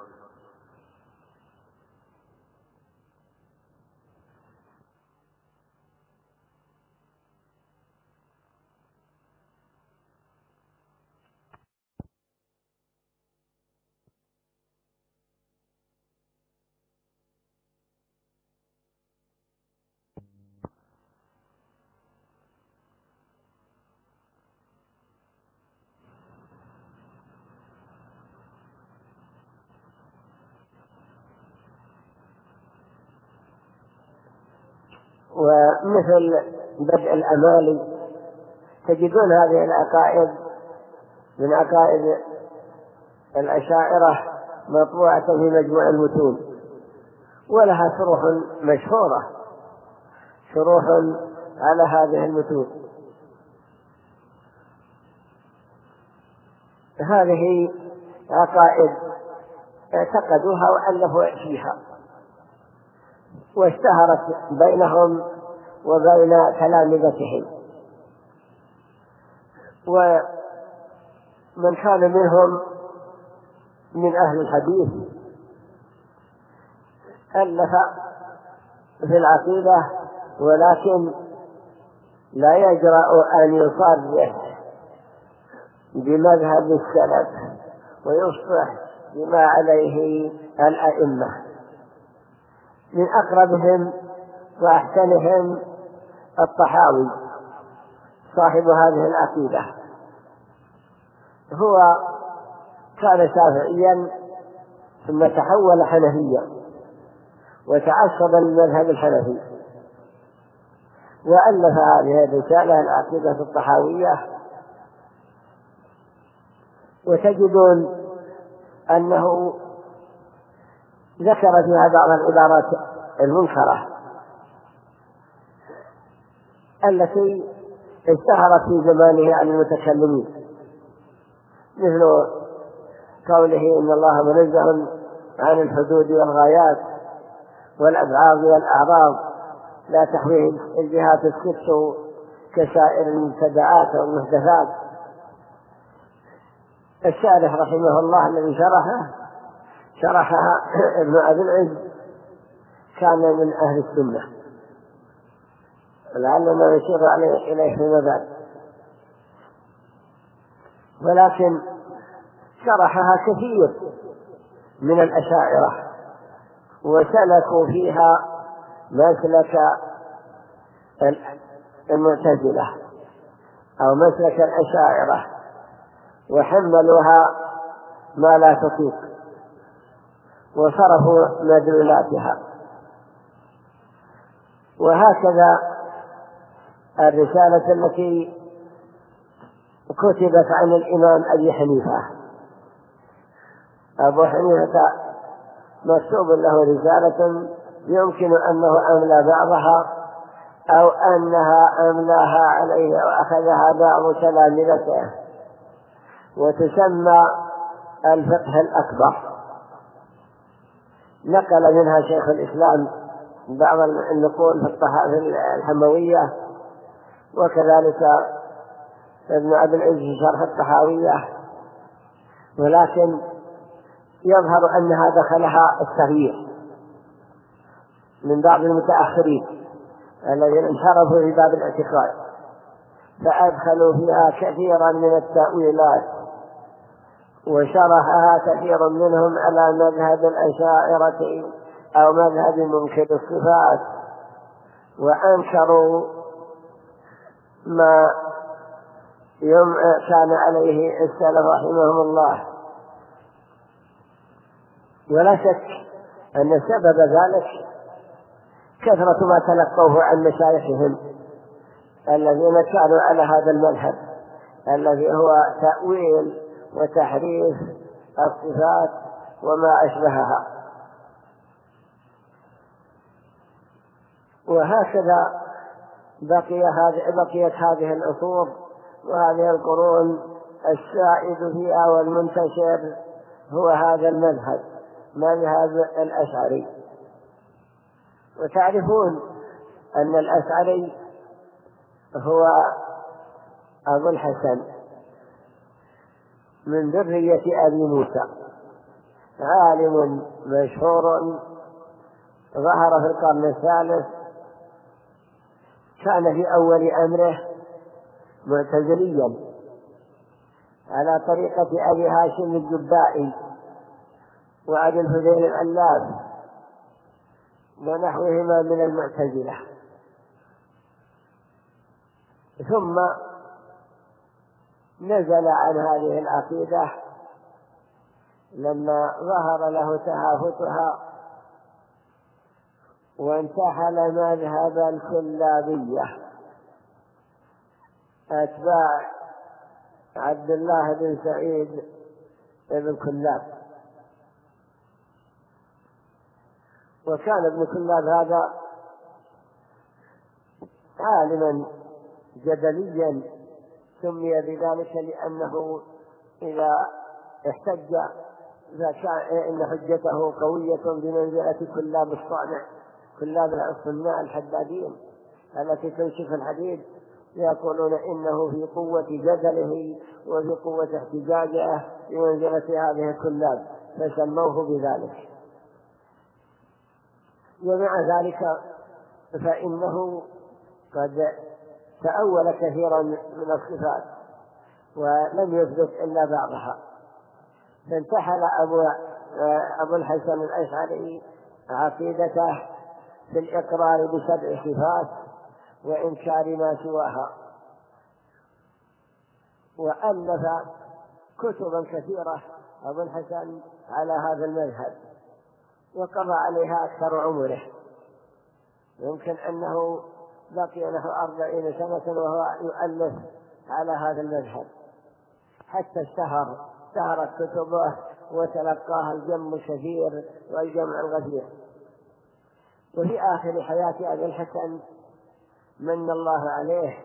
ومثل بدء الأمالي تجدون هذه العقائد من عقائد الأشاعرة مطبوعة في مجموع المتون، ولها شروح مشهورة شروح على هذه المتون. هذه عقائد اعتقدوها وألفوا فيها واشتهرت بينهم وبين تلامذتهم. ومن كان منهم من أهل الحديث ألف في العقيدة، ولكن لا يجرأ أن يصرح بمذهب السلف ويصرح بما عليه الأئمة. من أقربهم وأحسنهم الطحاوي صاحب هذه العقيدة، هو كان شافعيا ثم تحول حنفيا وتعصب للمذهب الحنفي، وألف هذه الرسالة العقيدة الطحاوية. وتجدون أنه ذكر فيها بعض العبارات المنكرة التي اشتهرت في زمانه عن المتكلمين، مثل قوله إن الله منزه عن الحدود والغايات والأبعاد والأعراض لا تحويه الجهات الست كسائر المبتدعات والمحدثات. الشارح رحمه الله الذي شرحه شرحها ابن أبي العز كان من أهل السنة، لعلنا نشير عليه إليه فيما بعد، ولكن شرحها كثير من الأشاعرة وسلكوا فيها مسلك المعتزلة أو مسلك الأشاعرة وحملوها ما لا تطيق وصرفوا مدلولاتها. وهكذا الرسالة التي كتبت عن الإمام أبي حنيفة، أبو حنيفة مكتوب له رسالة يمكن أنه أملى بعضها أو أنها أملاها عليه وأخذها بعض تلامذته، وتسمى الفقه الأكبر. نقل منها شيخ الإسلام بعض النقول في الطحاوي الحموية، وكذلك ابن أبي العز في شرح الطحاوية، ولكن يظهر أنها دخلها التغيير من بعض المتأخرين الذين انحرفوا في باب الاعتقاد، فأدخلوا فيها كثيرا من التأويلات، وشرحها كثير منهم على مذهب الأشاعرة أو مذهب منكر الصفات، وأنكروا ما كان عليه السلف رحمهم الله. ولا شك أن سبب ذلك كثرة ما تلقوه عن مشايخهم الذين كانوا على هذا المذهب الذي هو تأويل وتحريف الصفات وما أشبهها. وهكذا بقي هذه بقيت هذه العصور وهذه القرون السائد فيها والمنتشر هو هذا المذهب، مذهب الأشعري. وتعرفون أن الأشعري هو أبو الحسن من ذرية أبي موسى، عالم مشهور ظهر في القرن الثالث، كان في أول أمره معتزليا على طريقة أبي هاشم الجبائي وأبي الفضيل العلاف ونحوهما من المعتزلة. ثم نزل عن هذه العقيدة لما ظهر له تهافتها وانتحل مذهب الكلابية أتباع عبد الله بن سعيد بن كلاب. وكان ابن كلاب هذا عالما جدليا، سمي بذلك لأنه إذا احتج فكان إن حجته قوية بمنزلة كلاب الصانع، كلاب الصناع الحدادين التي تنشف الحديد يقولون إنه في قوة جدله وفي قوة احتجاجه بمنزلة هذه الكلاب، فسموه بذلك. ومع ذلك فإنه قد تأول كثيرا من الصفات ولم يثبت إلا بعضها. فانتحل أبو, أبو الحسن الأشعري عقيدته في الإقرار بسبع صفات وإنكار ما سواها، وألف كتبا كثيرة أبو الحسن على هذا المذهب، وقضى عليها أكثر عمره. يمكن أنه بقي نحو أربعين سنة وهو يؤلف على هذا المذهب حتى اشتهر اشتهرت كتبه وتلقاها الجم الكثير والجمع الغفير. وفي آخر حياة أبي الحسن من الله عليه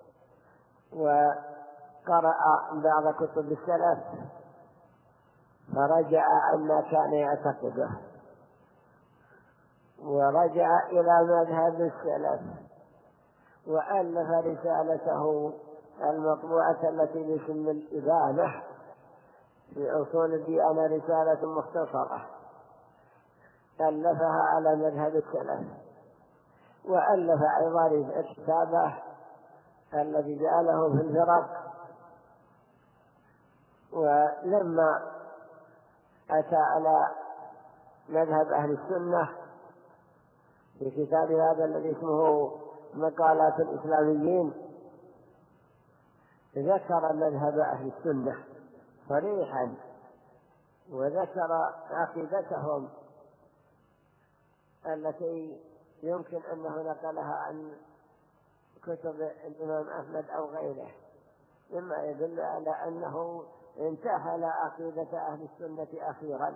وقرأ بعض كتب السلف فرجع عما كان يعتقده ورجع إلى مذهب السلف، وألف رسالته المطبوعة التي باسم الإبانة في أصول الديانة، رسالة مختصرة ألفها على مذهب السلف. وألف أيضا كتابه الذي جعله في الفرق. ولما أتى على مذهب أهل السنة في كتاب هذا الذي اسمه مقالات الإسلاميين ذكر مذهب أهل السنة صريحا وذكر عقيدتهم التي يمكن أنه نقلها عن كتب الإمام أحمد أو غيره، مما يدل على أنه انتحل عقيدة أهل السنة أخيرا.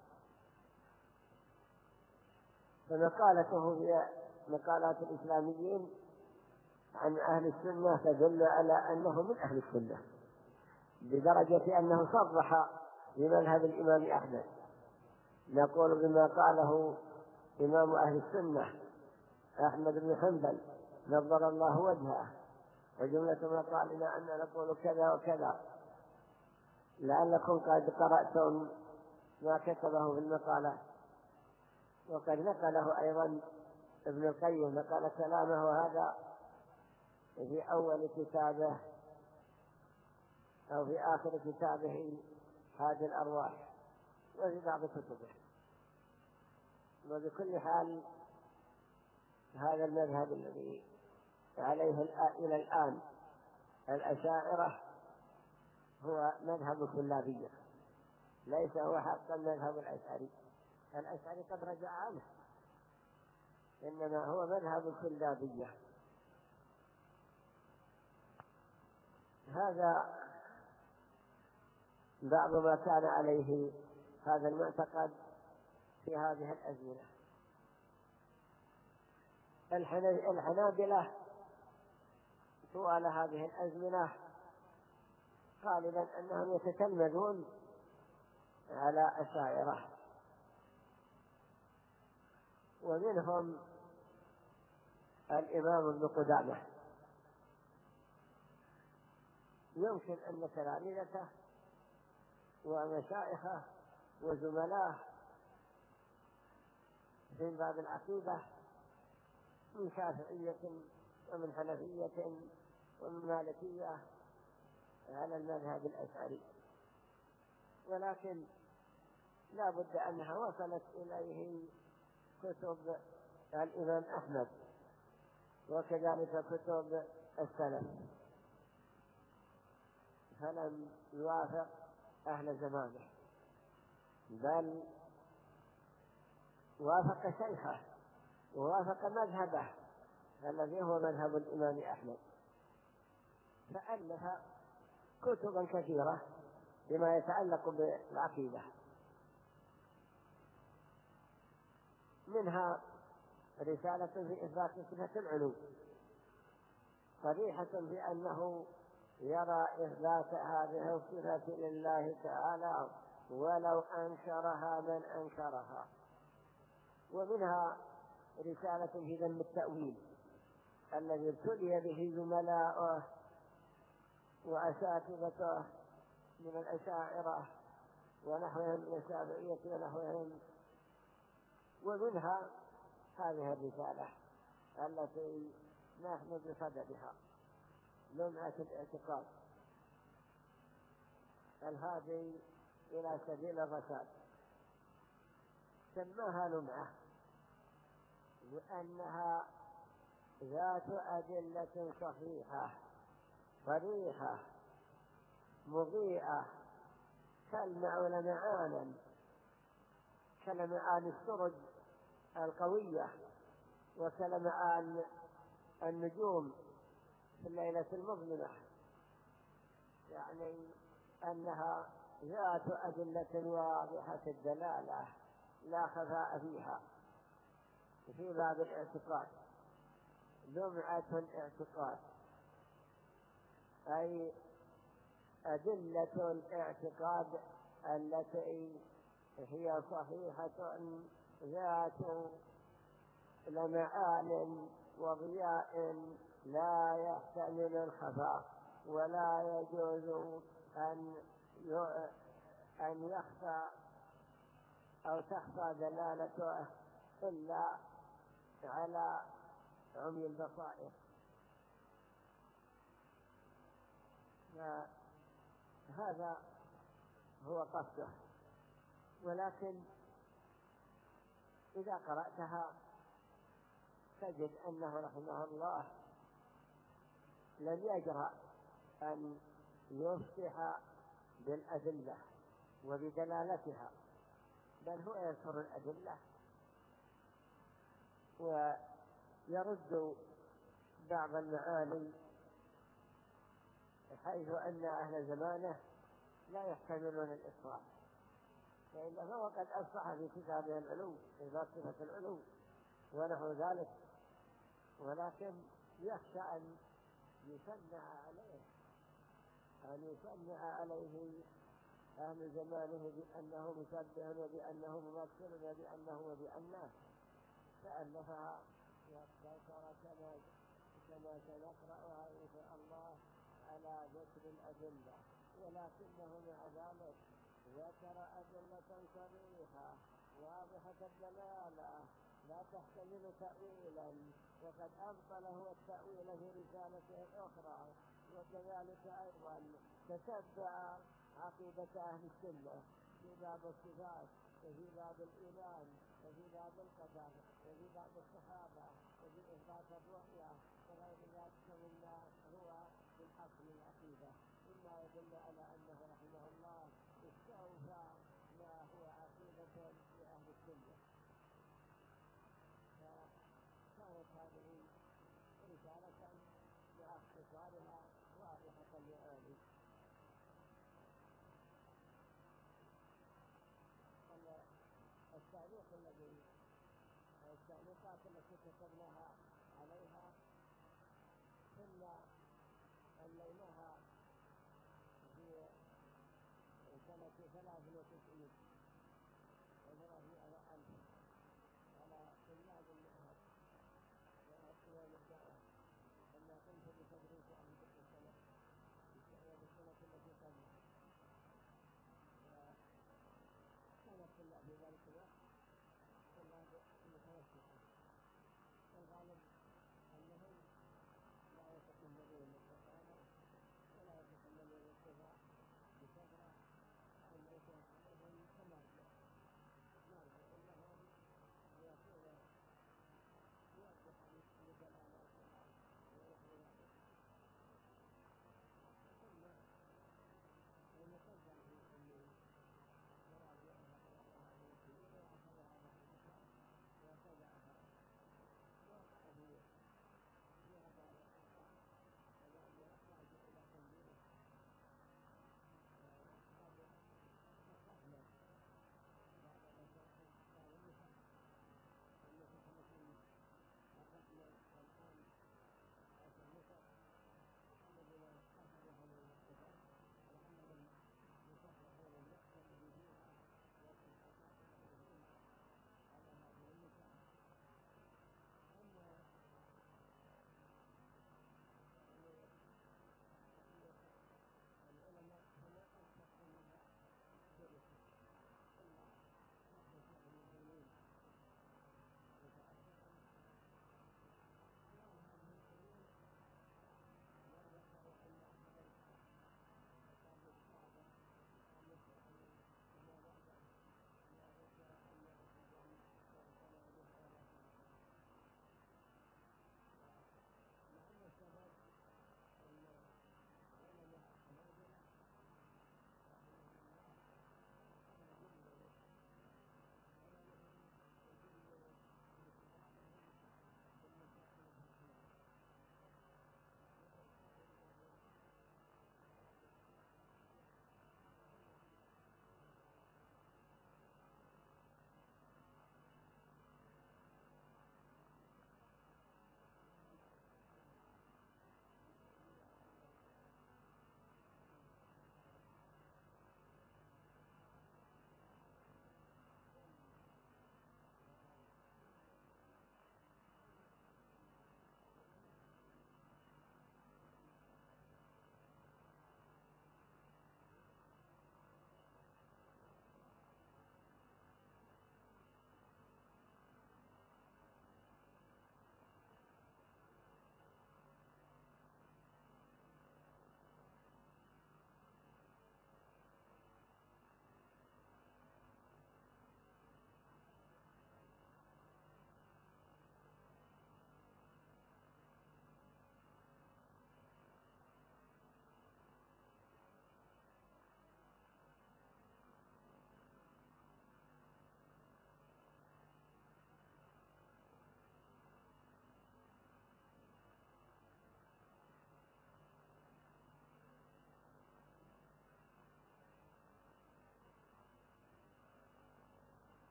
فمقالته هي مقالات الإسلاميين عن أهل السنة تدل على أنه من أهل السنة، بدرجة أنه صرح بمذهب الإمام أحمد. نقول بما قاله إمام أهل السنة أحمد بن حنبل نظر الله وجهه، وجملة ما قال لنا أن نقول كذا وكذا، لعلكم قد قرأتم ما كتبه في المقالة. وقد نقله أيضا ابن القيم، نقل كلامه هذا في أول كتابه أو في آخر كتابه هذه الأرواح وفي بعض كتبه. وبكل حال هذا المذهب الذي عليه إلى الآن الأشاعرة هو مذهب الكلابية، ليس هو حقا مذهب الأشعري. الأشعري قد رجع عنه، إنما هو مذهب الكلابية. هذا بعض ما كان عليه هذا المعتقد في هذه الأزمنة. الحنابلة طوال هذه الأزمنة غالبا أنهم يتتلمذون على أشاعرة، ومنهم الإمام ابن قدامة. يمكن أن تلامذته ومشايخه وزملاه في باب العقيدة من شافعية ومن حنفية ومن مالكية على المذهب الأشعري، ولكن لا بد أنها وصلت إليه كتب الإمام أحمد وكذلك كتب السلف، فلم يوافق أهل زمانه، بل وافق شيخه ووافق مذهبه الذي هو مذهب الإمام أحمد، فألف كتبا كثيرة بما يتعلق بالعقيدة. منها رسالة في إثبات صفة العلو صريحة بأنه يرى إثبات هذه الصفة لله تعالى ولو أنكرها من أنكرها. ومنها رسالة في ذم التأويل الذي ابتلي به زملاؤه وأساتذته من الأشاعرة ونحوهم من الشافعية ونحوهم. ومنها هذه الرسالة التي نحن بصددها، لمعة الاعتقاد الهادي إلى سبيل الرشاد. سماها لمعة لأنها ذات أدلة صحيحة صريحة مضيئة كالمعانا كلمعان السرج القوية وكلمعان النجوم في الليلة المظلمة، يعني أنها ذات أدلة واضحة الدلالة لا خفاء فيها في باب الاعتقاد. لمعة الاعتقاد أي أدلة الاعتقاد التي هي صحيحة ذات لمعان وضياء لا يحتمل الخفاء، ولا يجوز أن أن يخفى أو تخفى دلالته إلا على عمي البصائر. هذا هو قصده. ولكن إذا قرأتها تجد أنه رحمه الله لم يجرأ أن يفتح بالأدلة وبدلالتها، بل هو يذكر الأدلة ويرد بعض المعاني، حيث أن أهل زمانه لا يحتملون الإصرار، فإنه وقد أصح في كتابه العلو في صفة العلو ونحو ذلك، ولكن يخشى أن يسمع عليه أن يسمع عليه أهل زمانه بأنه مسبح وبأنه ممثل وبأنه وبأنه، فألفها وذكر كما كما سنقرأها إن شاء الله على ذكر الأدلة، ولكنه مع ذلك ذكر أدلة صريحة واضحة الدلالة لا تحتمل تأويلا، وقد أبطل هو التأويل في رسالته الأخرى. وكذلك أيضا تتبع عقيدة أهل السنة في باب الصفات وفي باب الإيمان وفي باب القدر وفي باب الصحابة وفي إثبات الرؤيا وغير ذلك مما هو من أصل العقيدة، مما يدل على أنه رحمه الله استوفى ما هو عقيدة لأهل السنة. فكانت هذه رسالة مع اختصارها واضحة لآله. التعليق الذي التعليقات التي كتبناها عليها كنا أمليناها في سنة ثلاث وتسعين وثلاثمائة ألف على طلاب المعهد وأسئلة الدعوة، لما كنت بتدريس عن تلك السنة السنة التي قبلها، كان الطلاب في ذلك الوقت طلاب متوسطة، والغالب أنهم لا يتحملون الكفاءة ولا يتحملون الكفاءة بكثرة أن يكون عليهم كمرجع مرجع إنهم يقول يوضح لدلالاتها ونحو ذلك.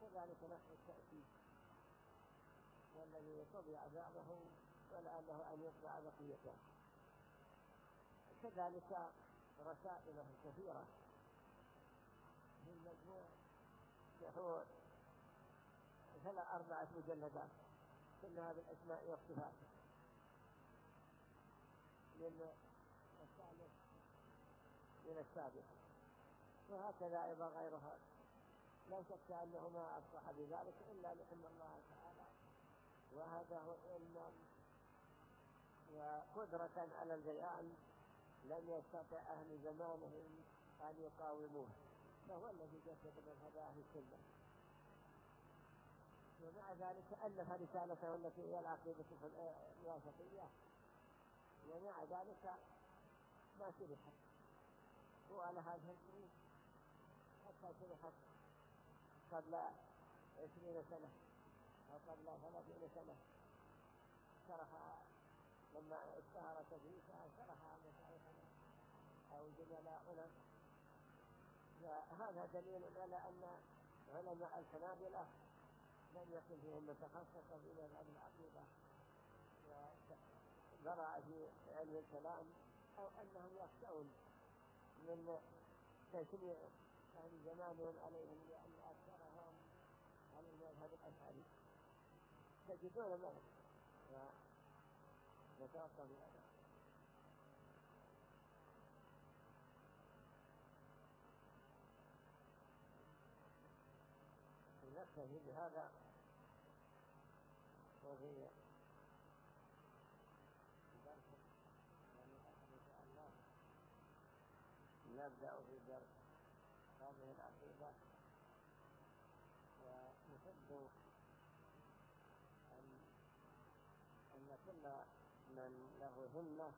وكذلك نحو التأكيد، والذي طبع بعضه ولعله أن يطبع بقيته. كذلك رسائله كثيرة في المجموع نحو ثلاث أربعة مجلدات كلها بالأسماء والصفات من الثالث من السابق، وهكذا أيضا غيرها. لا شك أنه ما أصح بذلك إلا لأن الله تعالى وهده علما وقدرة على البيان لم يستطع أهل زمانهم أن يقاوموه، فهو الذي جسد من هداه السنة. ومع ذلك ألف رسالته التي هي العقيدة الواسطية، ومع ذلك ما شرحت وعلى هذا الشيء حتى شرحت قبل عشرين سنة أو قبل ثلاثين سنة، شرحها لما اشتهر تدريسها شرحها مشايخنا أو زملاؤنا. فهذا دليل على أن علماء الحنابلة لم يكن فيهم متخصص في مذهب العقيدة وزرع في علم الكلام، أو أنهم يخشون من تشريع أهل زمانهم عليهم لأن أكثرهم على المذهب الأشعري تجدون معه ونتوقف بهذا. نكتفي بهذا، وفي درس إن شاء الله نبدأ في درس هذه العقيدة، ونحب أن أن كل من له همة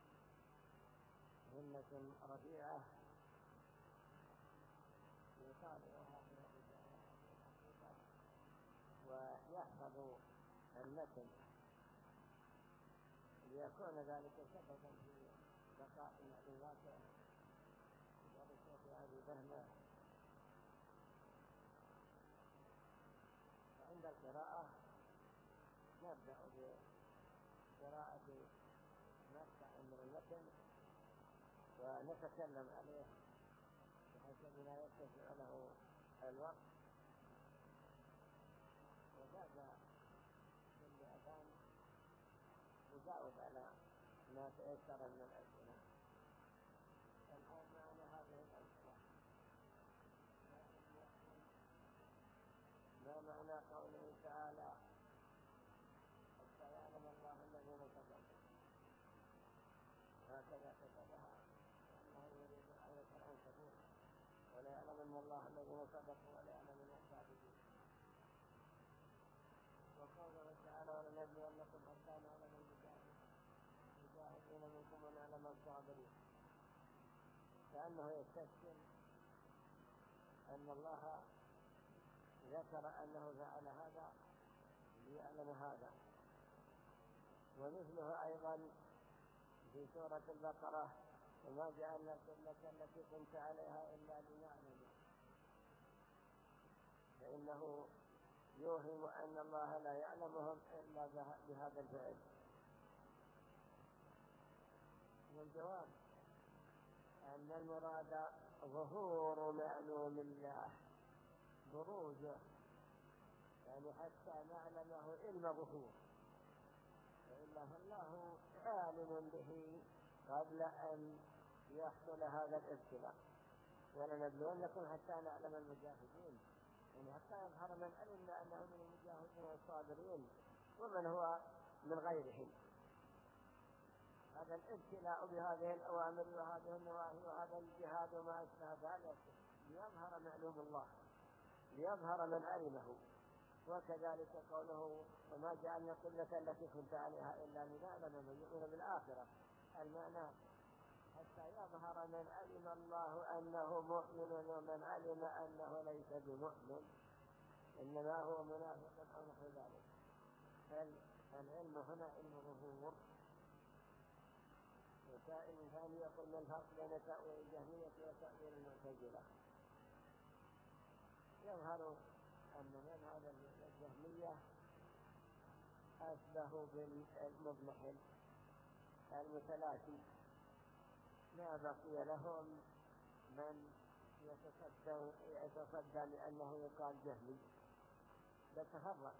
همة رفيعة يطالع هذه العقيدة ويحفظ المتن ليكون ذلك سببا في بقاء معلوماته ورسوله هذه فهمه. وعند القراءة نبدأ بقراءة مقطع من المتن ونتكلم عليه بحسب ما يتسع له الوقت، وبعد كل أذان نجاوب على ما تيسر من الأسئلة. الآن معنا هذه الأسئلة: ما معنى قوله تعالى حتى يعلم الله الذين كفروا؟ هكذا كتبها أنه يريد آية العنكبوت: ولا يعلمن الله الذين صدقوا ولا يعلمن الكاذبين. وقوله تعالى: ولنبلونكم حتى نعلم المجاهدين منكم ونعلم الصابرين، كأنه يستشكل أن الله ذكر أنه فعل هذا ليعلم هذا. ومثله أيضا في سورة البقرة: وما جعلنا القبلة التي كنت عليها إلا لنعلم، فإنه يوهم أن الله لا يعلمهم إلا بهذا الفعل. والجواب أن المراد ظهور معلوم الله، بروجه، يعني حتى نعلمه علم ظهور، فإلا الله عالم به قبل أن يحصل هذا الابتلاء. ولنبلونكم حتى نعلم المجاهدين، يعني حتى يظهر من علمنا أنه من المجاهدين والصابرين ومن هو من غيرهم. هذا الابتلاء بهذه الأوامر وهذه النواهي وهذا الجهاد وما أشبه ذلك ليظهر معلوم الله، ليظهر من علمه. وكذلك قوله: وما جعلنا القبلة التي كنت عليها إلا لنعلم من يؤمن بالآخرة، المعنى حتى يظهر من علم الله أنه مؤمن ومن علم أنه ليس بمؤمن إنما هو منافق أو نحو ذلك. فالعلم هنا علم ظهور. وسائل ثاني يقول: ما الفرق بين تأويل الجهمية وتأويل المعتزلة؟ يظهر أن أشبه بالمضمحل المتلاشي، ما بقي لهم من يتصدى يتصدى لأنه يقال جهلي، يتفرق،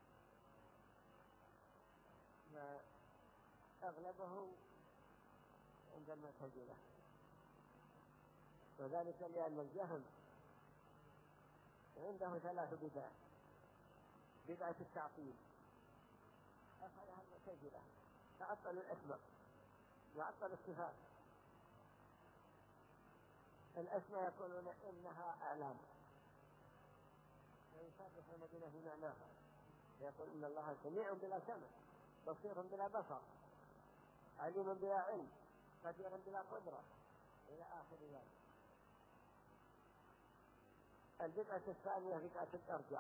فأغلبه عند المعتزلة، وذلك لأن الجهم عنده ثلاث بدع: بدعة التعطيل أخذها المعتزلة فعطلوا الأسماء وعطلوا الصفات. الأسماء يقولون إنها أعلام ويصرحون بنا في معناها، يقول إن الله سميع بلا سمع، بصير بلا بصر، عليم بلا علم، قدير بلا قدرة، إلى آخر ذلك. البدعة الثانية بدعة الإرجاء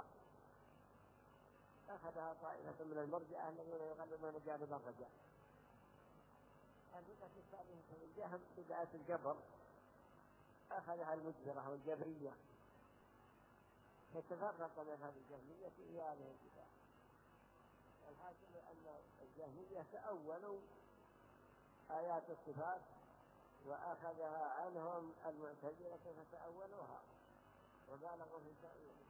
أخذها طائفة من المرجئة الذين يغلبون جانب الرجاء. البدعة الثانية من الجهم بدعة الجبر أخذها المجبرة والجبرية، فتفرق مذهب الجهمية في هذه البدع. الحاصل أن الجهمية تأولوا آيات الصفات وأخذها عنهم المعتزلة فتأولوها وبالغوا في تأويله.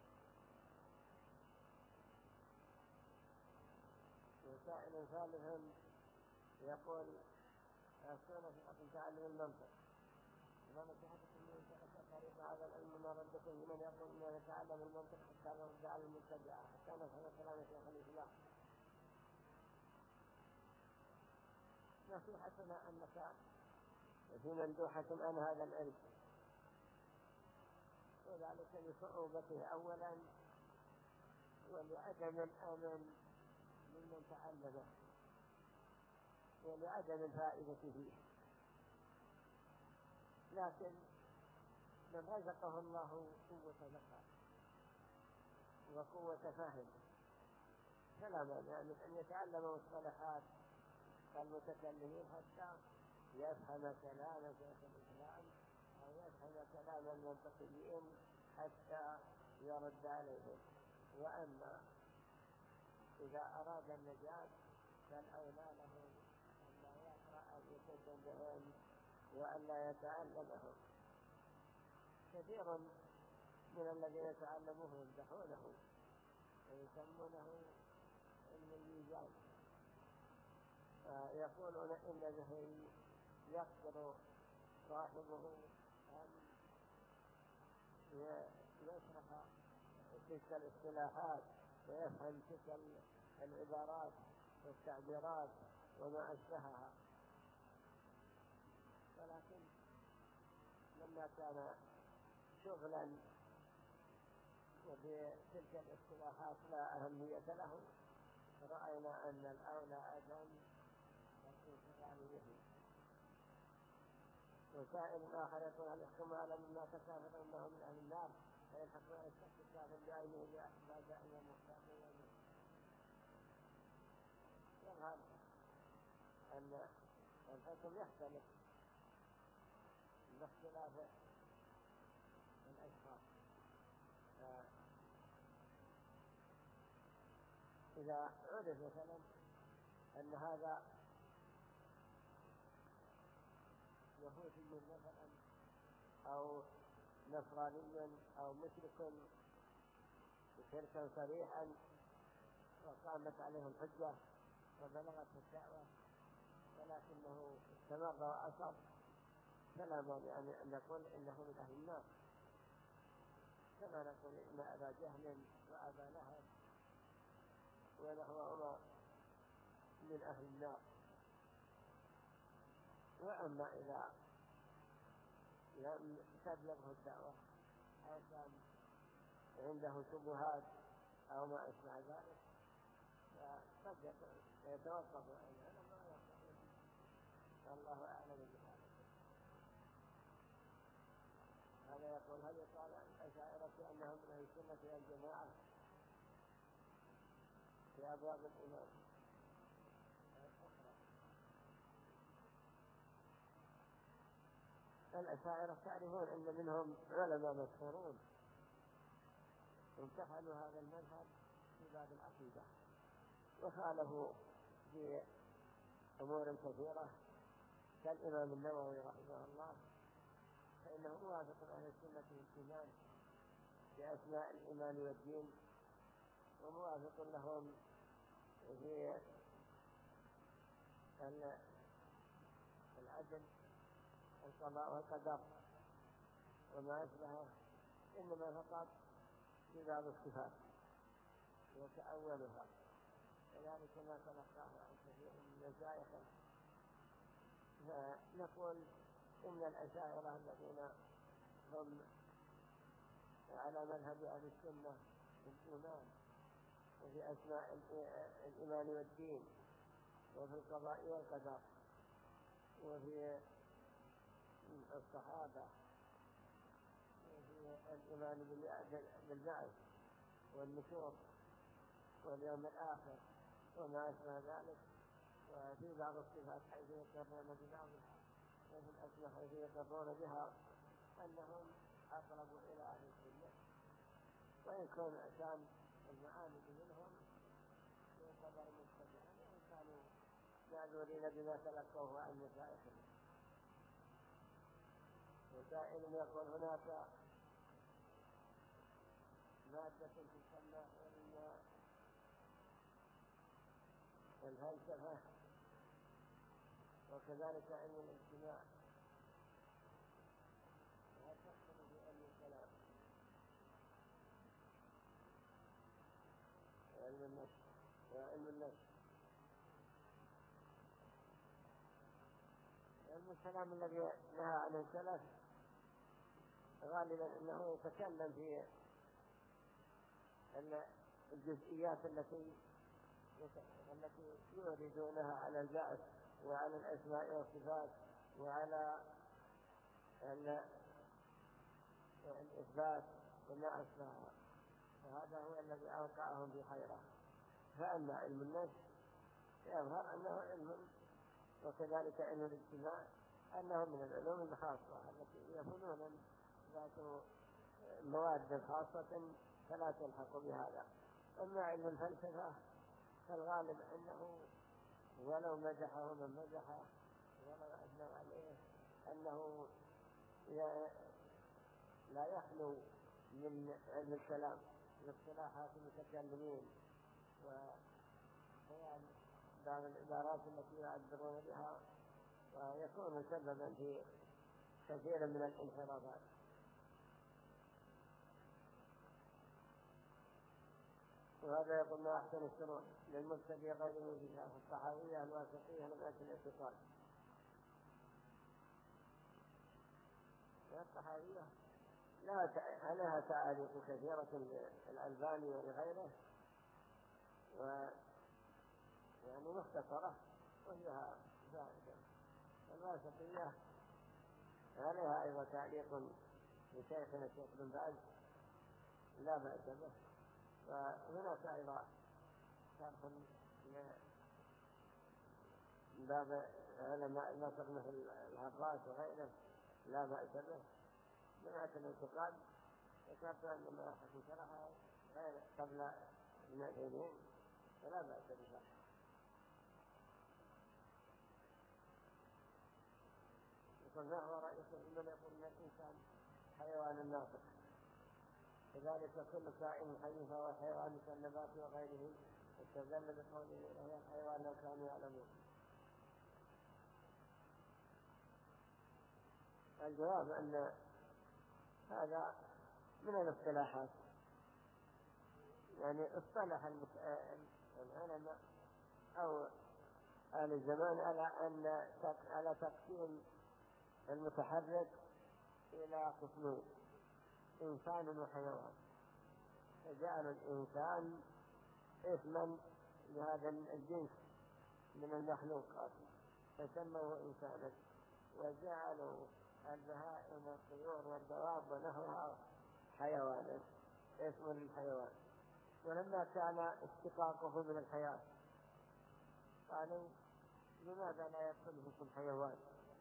وسائل ثالث يقول السنة في حق تعلم المنطق، إذا نصيحتكم من شركة قريبا هذا العلم ما ردكم لمن يقول أنه يتعلم المنطق حتى نرد على المبتدعة حتى نفهم كلام شيخ الإسلام. نصيحتنا أنك في مندوحة عن هذا العلم، وذلك لصعوبته أولا ولعدم الأمن ممن تعلمه ولعدم الفائدة فيه. لكن من رزقه الله قوة ذكاء وقوة فهم فلا مانع من أن يتعلم مصطلحات المتكلمين حتى يفهم كلام شيخ الإسلام أو يفهم كلام المنطقيين حتى يرد عليهم. وأما إذا أراد النجاة فالأولى له أن لا يقرأ في كتبهم وأن لا يتعلمهم. كثير من الذين يتعلموه يمدحونه ويسمونه علم الميزان، يقولون إن به يقدر صاحبه أن يشرح تلك الاصطلاحات ويفهم تلك العبارات والتعبيرات وما أشبهها، ولكن لما كان شغلا وبتلك الاصطلاحات لا أهمية له رأينا أن الأولى أيضا الانشغال به. وسائل آخر يقول هل يحكم على مما تكافر أنه من أهل النار فيلحقون الشخص الكافر بعينه بأحباب دائما مختلفين. يظهر أن الحكم يختلف باختلاف الأشخاص. إذا عرف مثلا أن هذا يهودي مثلا أو نصراني أو مشرك شركا صريحا وقامت عليه الحجة وبلغت الدعوة ولكنه استمر وأصر فلا مانع أن نقول إنه من أهل النار، كما نقول إن أبا جهل وأبا لهب ونحوهما من أهل النار. وأما إذا لم تبلغه الدعوة أو كان عنده شبهات أو ما أشبه ذلك فقد يتوقف عنه، والله أعلم بذلك. هذا يقول هل يقال الأشاعرة أنهم من أهل السنة والجماعة في أبواب الإيمان؟ الأشاعرة تعرفون أن منهم علماء مشهورون امتحنوا هذا المذهب في باب العقيدة وخالفوا في أمور كثيرة كالإمام النووي رحمه الله، فإنه موافق أهل السنة والإيمان بأسماء الإيمان والدين، وموافق لهم في العدل القضاء والقدر وما أشبهه، إنما فقط في بعض الصفات وتأولها، وذلك ما تلقاه عن كثير من المشايخ. فنقول إن الأشاعرة الذين هم على مذهب أهل السنة في الإيمان وفي أسماء الإيمان والدين وفي القضاء والقدر وفي الصحابة وفي الإيمان بالبعث والنشور واليوم الآخر وما أشبه ذلك، وفي بعض الصفات حيث يقرون ببعضها وفي الأسماء حيث يقرون بها، أنهم أقرب إلى أهل السنة، وإن كان كان المعاند منهم في قدر مستجعان وإن كانوا معذورين بما تلقوه عن مشايخهم. وسائل يقول هناك مادة تسمى الفلسفة وكذلك علم الاجتماع، لا تدخل في علم الكلام وعلم النفس وعلم النفس. علم الكلام الذي نهى عنه السلف غالبا انه يتكلم في الجزئيات التي التي يوردونها على البعث وعلى الأسماء والصفات وعلى الإثبات وما أشبهها، وهذا هو الذي أوقعهم في حيرة. فأما علم النفس يظهر أنه علم، وكذلك علم الاجتماع أنه من العلوم الخاصة التي يكونون ذات مواد خاصة فلا تلحق بهذا. أما علم الفلسفة فالغالب أنه ولو مدحه من مدحه ولو أثنى عليه أنه لا يخلو من علم الكلام واصطلاحات المتكلمين وبيان بعض العبارات التي يعبرون بها، ويكون سببا في كثير من الانحرافات. وهذا يقول ما أحسن الشروط للمبتدئ غير المبتدئ الصحابية الواسطية لغاية الاتصال. الصحابية لها تعاليق كثيرة للألباني ولغيره، ويعني مختصرة وفيها فائدة. الواسطية عليها أيضا تعليق لشيخنا الشيخ بن باز لا بأس به، وهناك أيضا شرح باب علماء النصر مثل الهراس وغيره لا بأس به. جماعة الانتقاد ذكرت أن ما حكي شرحها غير قبل المعتدين فلا بأس به. يقول ما هو رأيك من يقول أن الإنسان حيوان ناطق، كذلك كل كائن حي فهو حيوان كالنبات وغيره، استدل بقوله وهي الحيوان لو كانوا يعلمون. الجواب أن هذا من الاصطلاحات، يعني اصطلح العلماء أو أهل الزمان على أن على تقسيم المتحرك إلى قسمين، إنسان وحيوان، فجعل الإنسان اسما لهذا الجنس من المخلوقات فسموه إنسانا، وجعلوا البهائم والطيور والدواب ونحوها حيوانا اسم للحيوان. ولما كان اشتقاقه من الحياة قالوا لماذا لا يدخل اسم الحيوان؟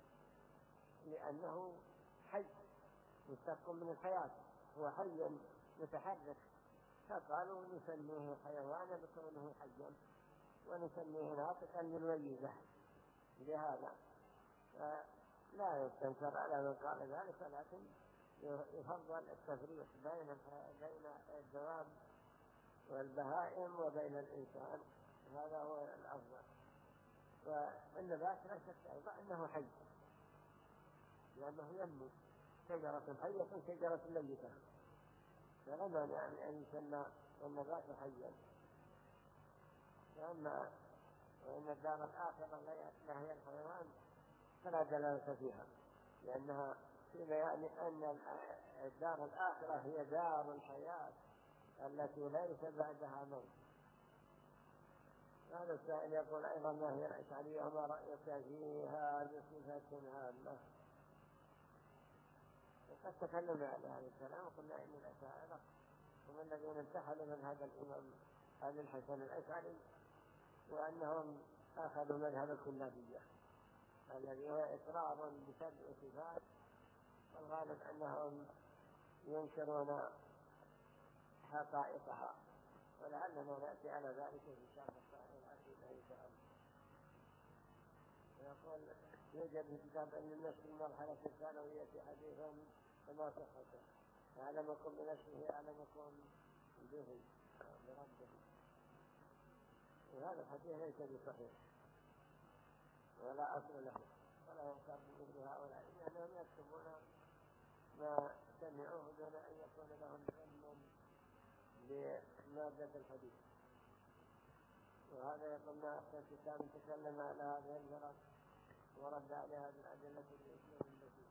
لأنه حي مشتق من الحياة، هو حي متحرك، فقالوا نسميه حيوانا بكونه حيا. ونسميه ناطقا بالميزة لهذا. لا يستنكر على من قال ذلك، لكن يفضل التفريق بين بين الدواب والبهائم وبين الإنسان، هذا هو الأفضل. والنبات لا شك أيضا أنه حي، لأنه ينمو، شجرة حية شجرة ميتة، فلا مانع أن يسمى النبات حيا. وأما وإن الدار الآخرة لا هي الحيوان فلا دلالة فيها، لأنها في بيان أن الدار الآخرة هي دار الحياة التي ليس بعدها موت. هذا السائل يقول أيضا: ما هي الأشعرية وما رأيك فيها بصفة عامة؟ وقد تكلمنا على هذا الكلام وقلنا إن الأشاعرة هم الذين انتحلوا من هذا الإمام أبي الحسن الأشعري، وأنهم أخذوا مذهب الكلابية الذي هو إقرار بسبع صفات، والغالب أنهم ينكرون حقائقها، ولعلنا نأتي على ذلك في شرح الصحيح العقيدة إن شاء الله. ويقول: يوجد في كتاب علم النفس في المرحلة الثانوية حديث فما صحته، أعلمكم بنفسه أعلمكم به بربه. وهذا الحديث ليس بصحيح ولا أصل له ولا ينكر بمثل هؤلاء، لأنهم يكتبون ما سمعوه دون أن يكون لهم علم بمادة الحديث. وهذا يقولنا في الكتاب تكلم على هذه الفرق ورد عليها بالأدلة الإسلام التي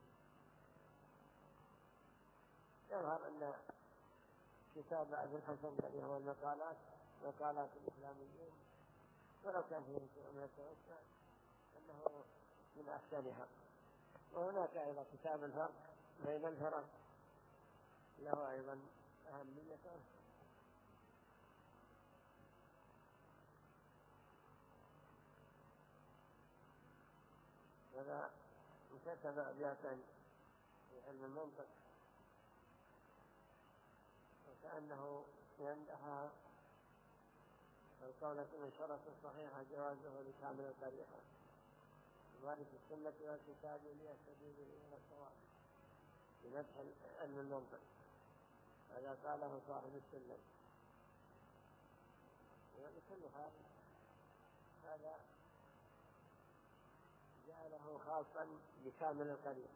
يظهر أن كتاب أبي الحسن الذي هو المقالات مقالات الإسلاميين، ولو كان فيه شيء من التوسع أنه من أحسنها. وهناك أيضا كتاب الفرق بين الفرق له أيضا أهميته، وذا كتب أبياتا في علم المنطق وكأنه يمدحها القولة من شرط الصحيحة جوازه لكامل الطريقة، وارث السنة والكتاب ليهتدي به إلى الصواب بمدح علم المنطق. هذا قاله صاحب السنة. وبكل حال هذا جعله خاصا بكامل الطريقة،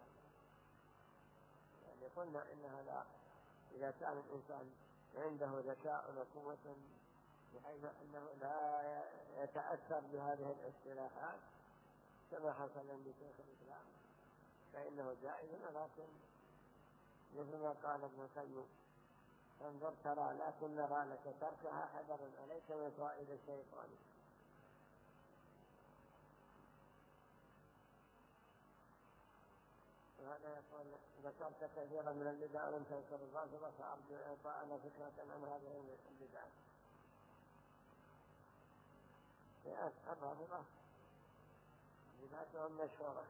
يعني قلنا إن هذا إذا كان الإنسان عنده ذكاء وقوة بحيث أنه لا يتأثر بهذه الاصطلاحات كما حصل لشيخ الإسلام فإنه جائز، ولكن مثل ما قال ابن القيم: انظر ترى لكن نرى لك تركها حذرا عليك من فوائد الشيطان. وهذا يقول: ذكرت كثيرا من البدع ولم تذكر الرافضة، فأرجو إعطاءنا فكرة عن هذه البدع. الرافضة بدعتهم مشهورة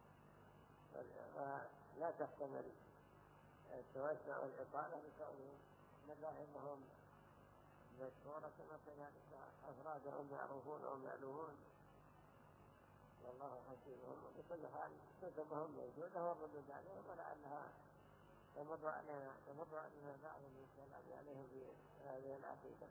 ولا تحتمل التوسع والإطالة بكونهم مذاهبهم مشهورة، وكذلك أفرادهم معروفون ومعلومون والله حسيبهم. وبكل حال كتبهم موجودة والردود عليهم، ولعلها تمر علينا تمر علينا بعض من الكلام عليهم في هذه العقيدة.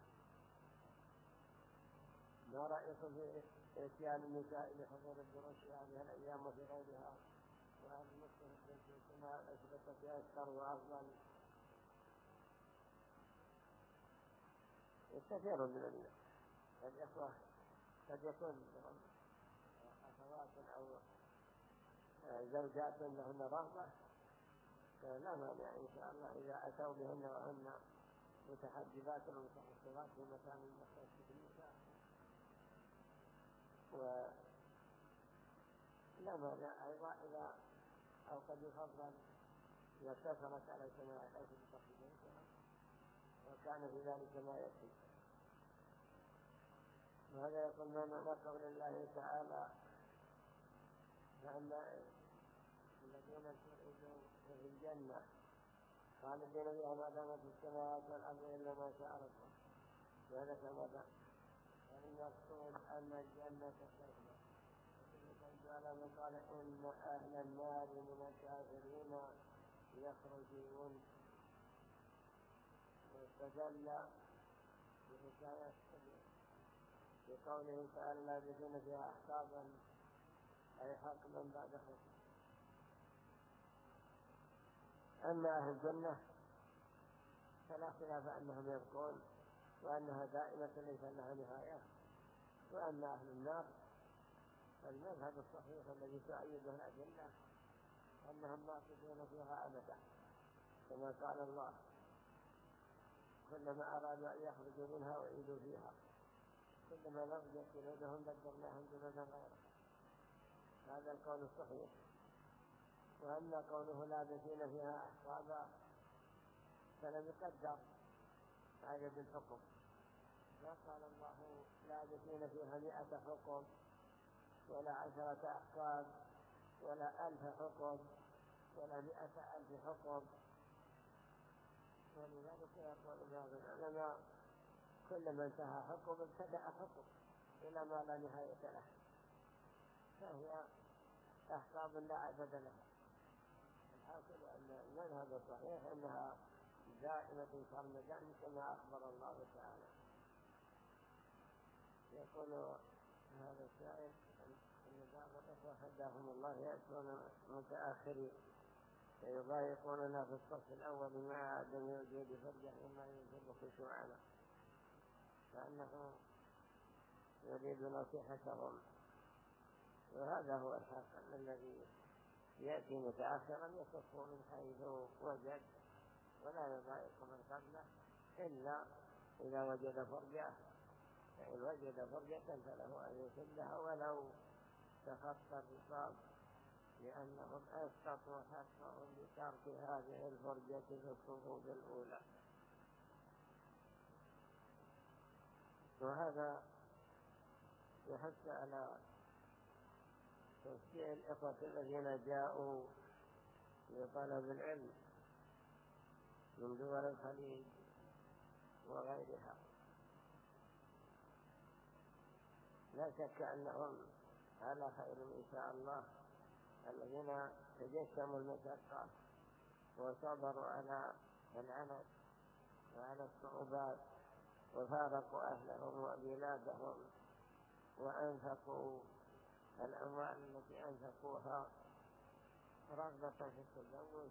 ما رأيكم في اتيان النساء لحضور الدروس في هذه الأيام وفي غيرها؟ وهذا المسلم كما أثبت في أكثر وأفضل. كثير من الإخوة قد يكون أخوات أو زوجات لهن رغبة، فلا مانع إن شاء الله إذا أتوا بهن وهن متحجبات ومتحجبات في مكان مختص بالنساء، ولا مانع أيضا إذا أو قد يفضل إذا كثرت على سماع الأيس بتقديمها وكان في ذلك ما يكفي. وهذا يقول من قول الله تعالى: فأن الذين سعدوا في الجنة خالدين فيها ما دامت السماوات والأرض إلا ما شاء ربهم. وهذا كما فإن المقصود أن الجنة خير. ولما قال إن أهل النار من الكافرين يخرجون، واستدل بحكاية بقوله تعالى لابثين فيها أحقابا أي حقبا بعد حقب. أما أهل الجنة فلا خلاف أنهم يبقون وأنها دائمة ليس لها نهاية. وأما أهل النار فالمذهب الصحيح الذي تؤيده الأدلة أنهم ماكثون فيها أبدا، كما قال الله كلما أرادوا أن يخرجوا منها ويعيدوا فيها كلما نضجت جلودهم بدلناهم جلودا غيرها. هذا القول الصحيح. وأما قوله لابثين فيها أحقابا فلم يقدر هذا بالحكم، ما قال الله لابثين فيها مئة حكم ولا عشرة أحقاب ولا ألف حكم ولا مئة ألف حكم. ولذلك يقول بعض العلماء كلما انتهى حكم ابتدأ حكم إلى ما لا نهاية له، فهي أحقاب لا عدد لها. الحاصل أن المذهب الصحيح أنها دائمة سرمدا كما أخبر الله تعالى. يقول هذا الشاعر أن بعض الأخوة حداهم الله يأتون متأخرين فيضايقوننا في الصف الأول مع عدم وجود فرجة مما ينزل خشوعنا، فأنه يريد نصيحتهم. وهذا هو الحق أن الذي يأتي متأخرا يصف من حيث وجد ولا يضايق من قبله إلا إذا وجد فرجة، فإن وجد فرجة فله أن يسدها ولو تخطى الرقاب، لأنهم أسقطوا حقهم بترك هذه الفرجة في الصفوف الأولى. وهذا يحث على تشجيع الإخوة الذين جاءوا لطلب العلم من دول الخليج وغيرها. لا شك أنهم على خير إن شاء الله، الذين تجسموا المشقة وصبروا على العنت وعلى الصعوبات وفارقوا أهلهم وبلادهم وأنفقوا الأموال التي أنفقوها رغبة في التزوج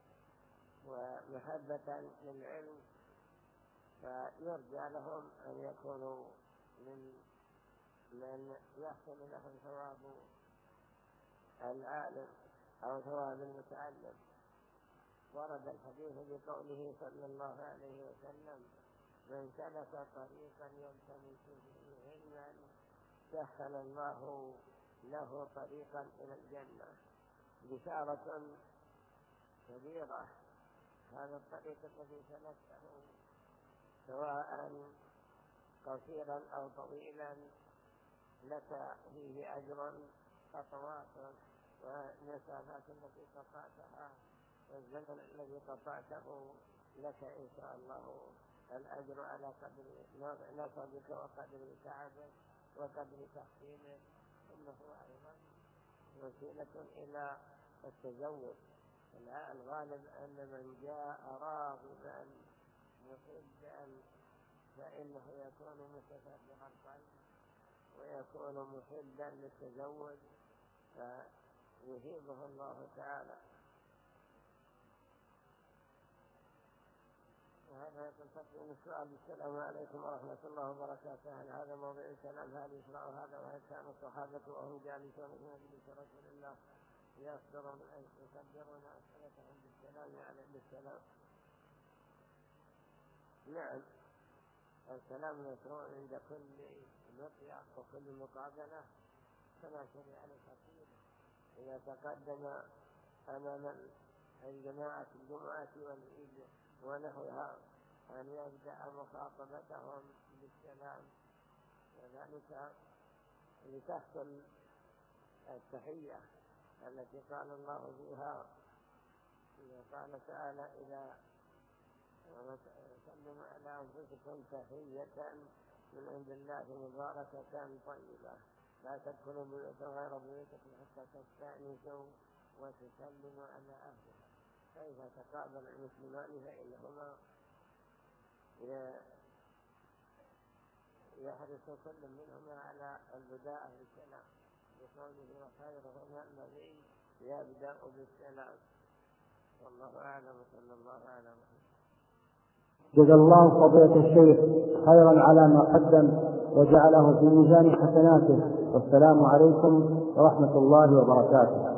ومحبة للعلم، فيرجى لهم أن يكونوا من من يحصل لهم ثواب العالم أو ثواب المتعلم. ورد الحديث بقوله صلى الله عليه وسلم من سلك طريقا يلتمس فيه علما سهل الله له طريقا إلى الجنة. بشارة كبيرة. هذا الطريق الذي سلكته سواء قصيرا أو طويلا لك فيه أجر خطوات والمسافات التي قطعتها والزمن الذي قطعته لك إن شاء الله الأجر على قدر نصبك وقدر تعبك وقدر تحصيلك. إنه أيضا وسيلة إلى التزوج. الغالب أن من جاء راغبا محبا فإنه يكون متفرغ القلب ويكون محبا للتزوج فيهيبه الله تعالى. وهذا يقول تقديم السؤال: السلام عليكم ورحمة الله وبركاته. هل هذا موضع السلام؟ هل يشرع هذا؟ وهل كان الصحابة وهم جالسون في مجلس رسول الله يصدرون يصدرون أسئلتهم بالسلام عليه بالسلام؟ نعم، السلام مشروع عند كل لقيا وكل مقابلة كما شرع الخطيب إذا تقدم أمام الجماعة الجمعة والعيد ونحوها أن يبدأ مخاطبتهم بالسلام، وذلك لتحصل التحية التي قال الله فيها قال تعالى: إذا سلموا على أنفسكم تحية من عند الله مباركة طيبة، لا تدخلوا بيوتا غير بيوتكم حتى تستأنسوا وتسلموا على أهلها. فإذا تقابل المسلمان فإنهما يحرص كل منهما على البداء بالسلام، بقوله وخيرهما الذي يبدأ بالسلام. والله أعلم، صلى الله على محمد. جزا الله فضيلة الشيخ خيرا على ما قدم وجعله في ميزان حسناته، والسلام عليكم ورحمة الله وبركاته.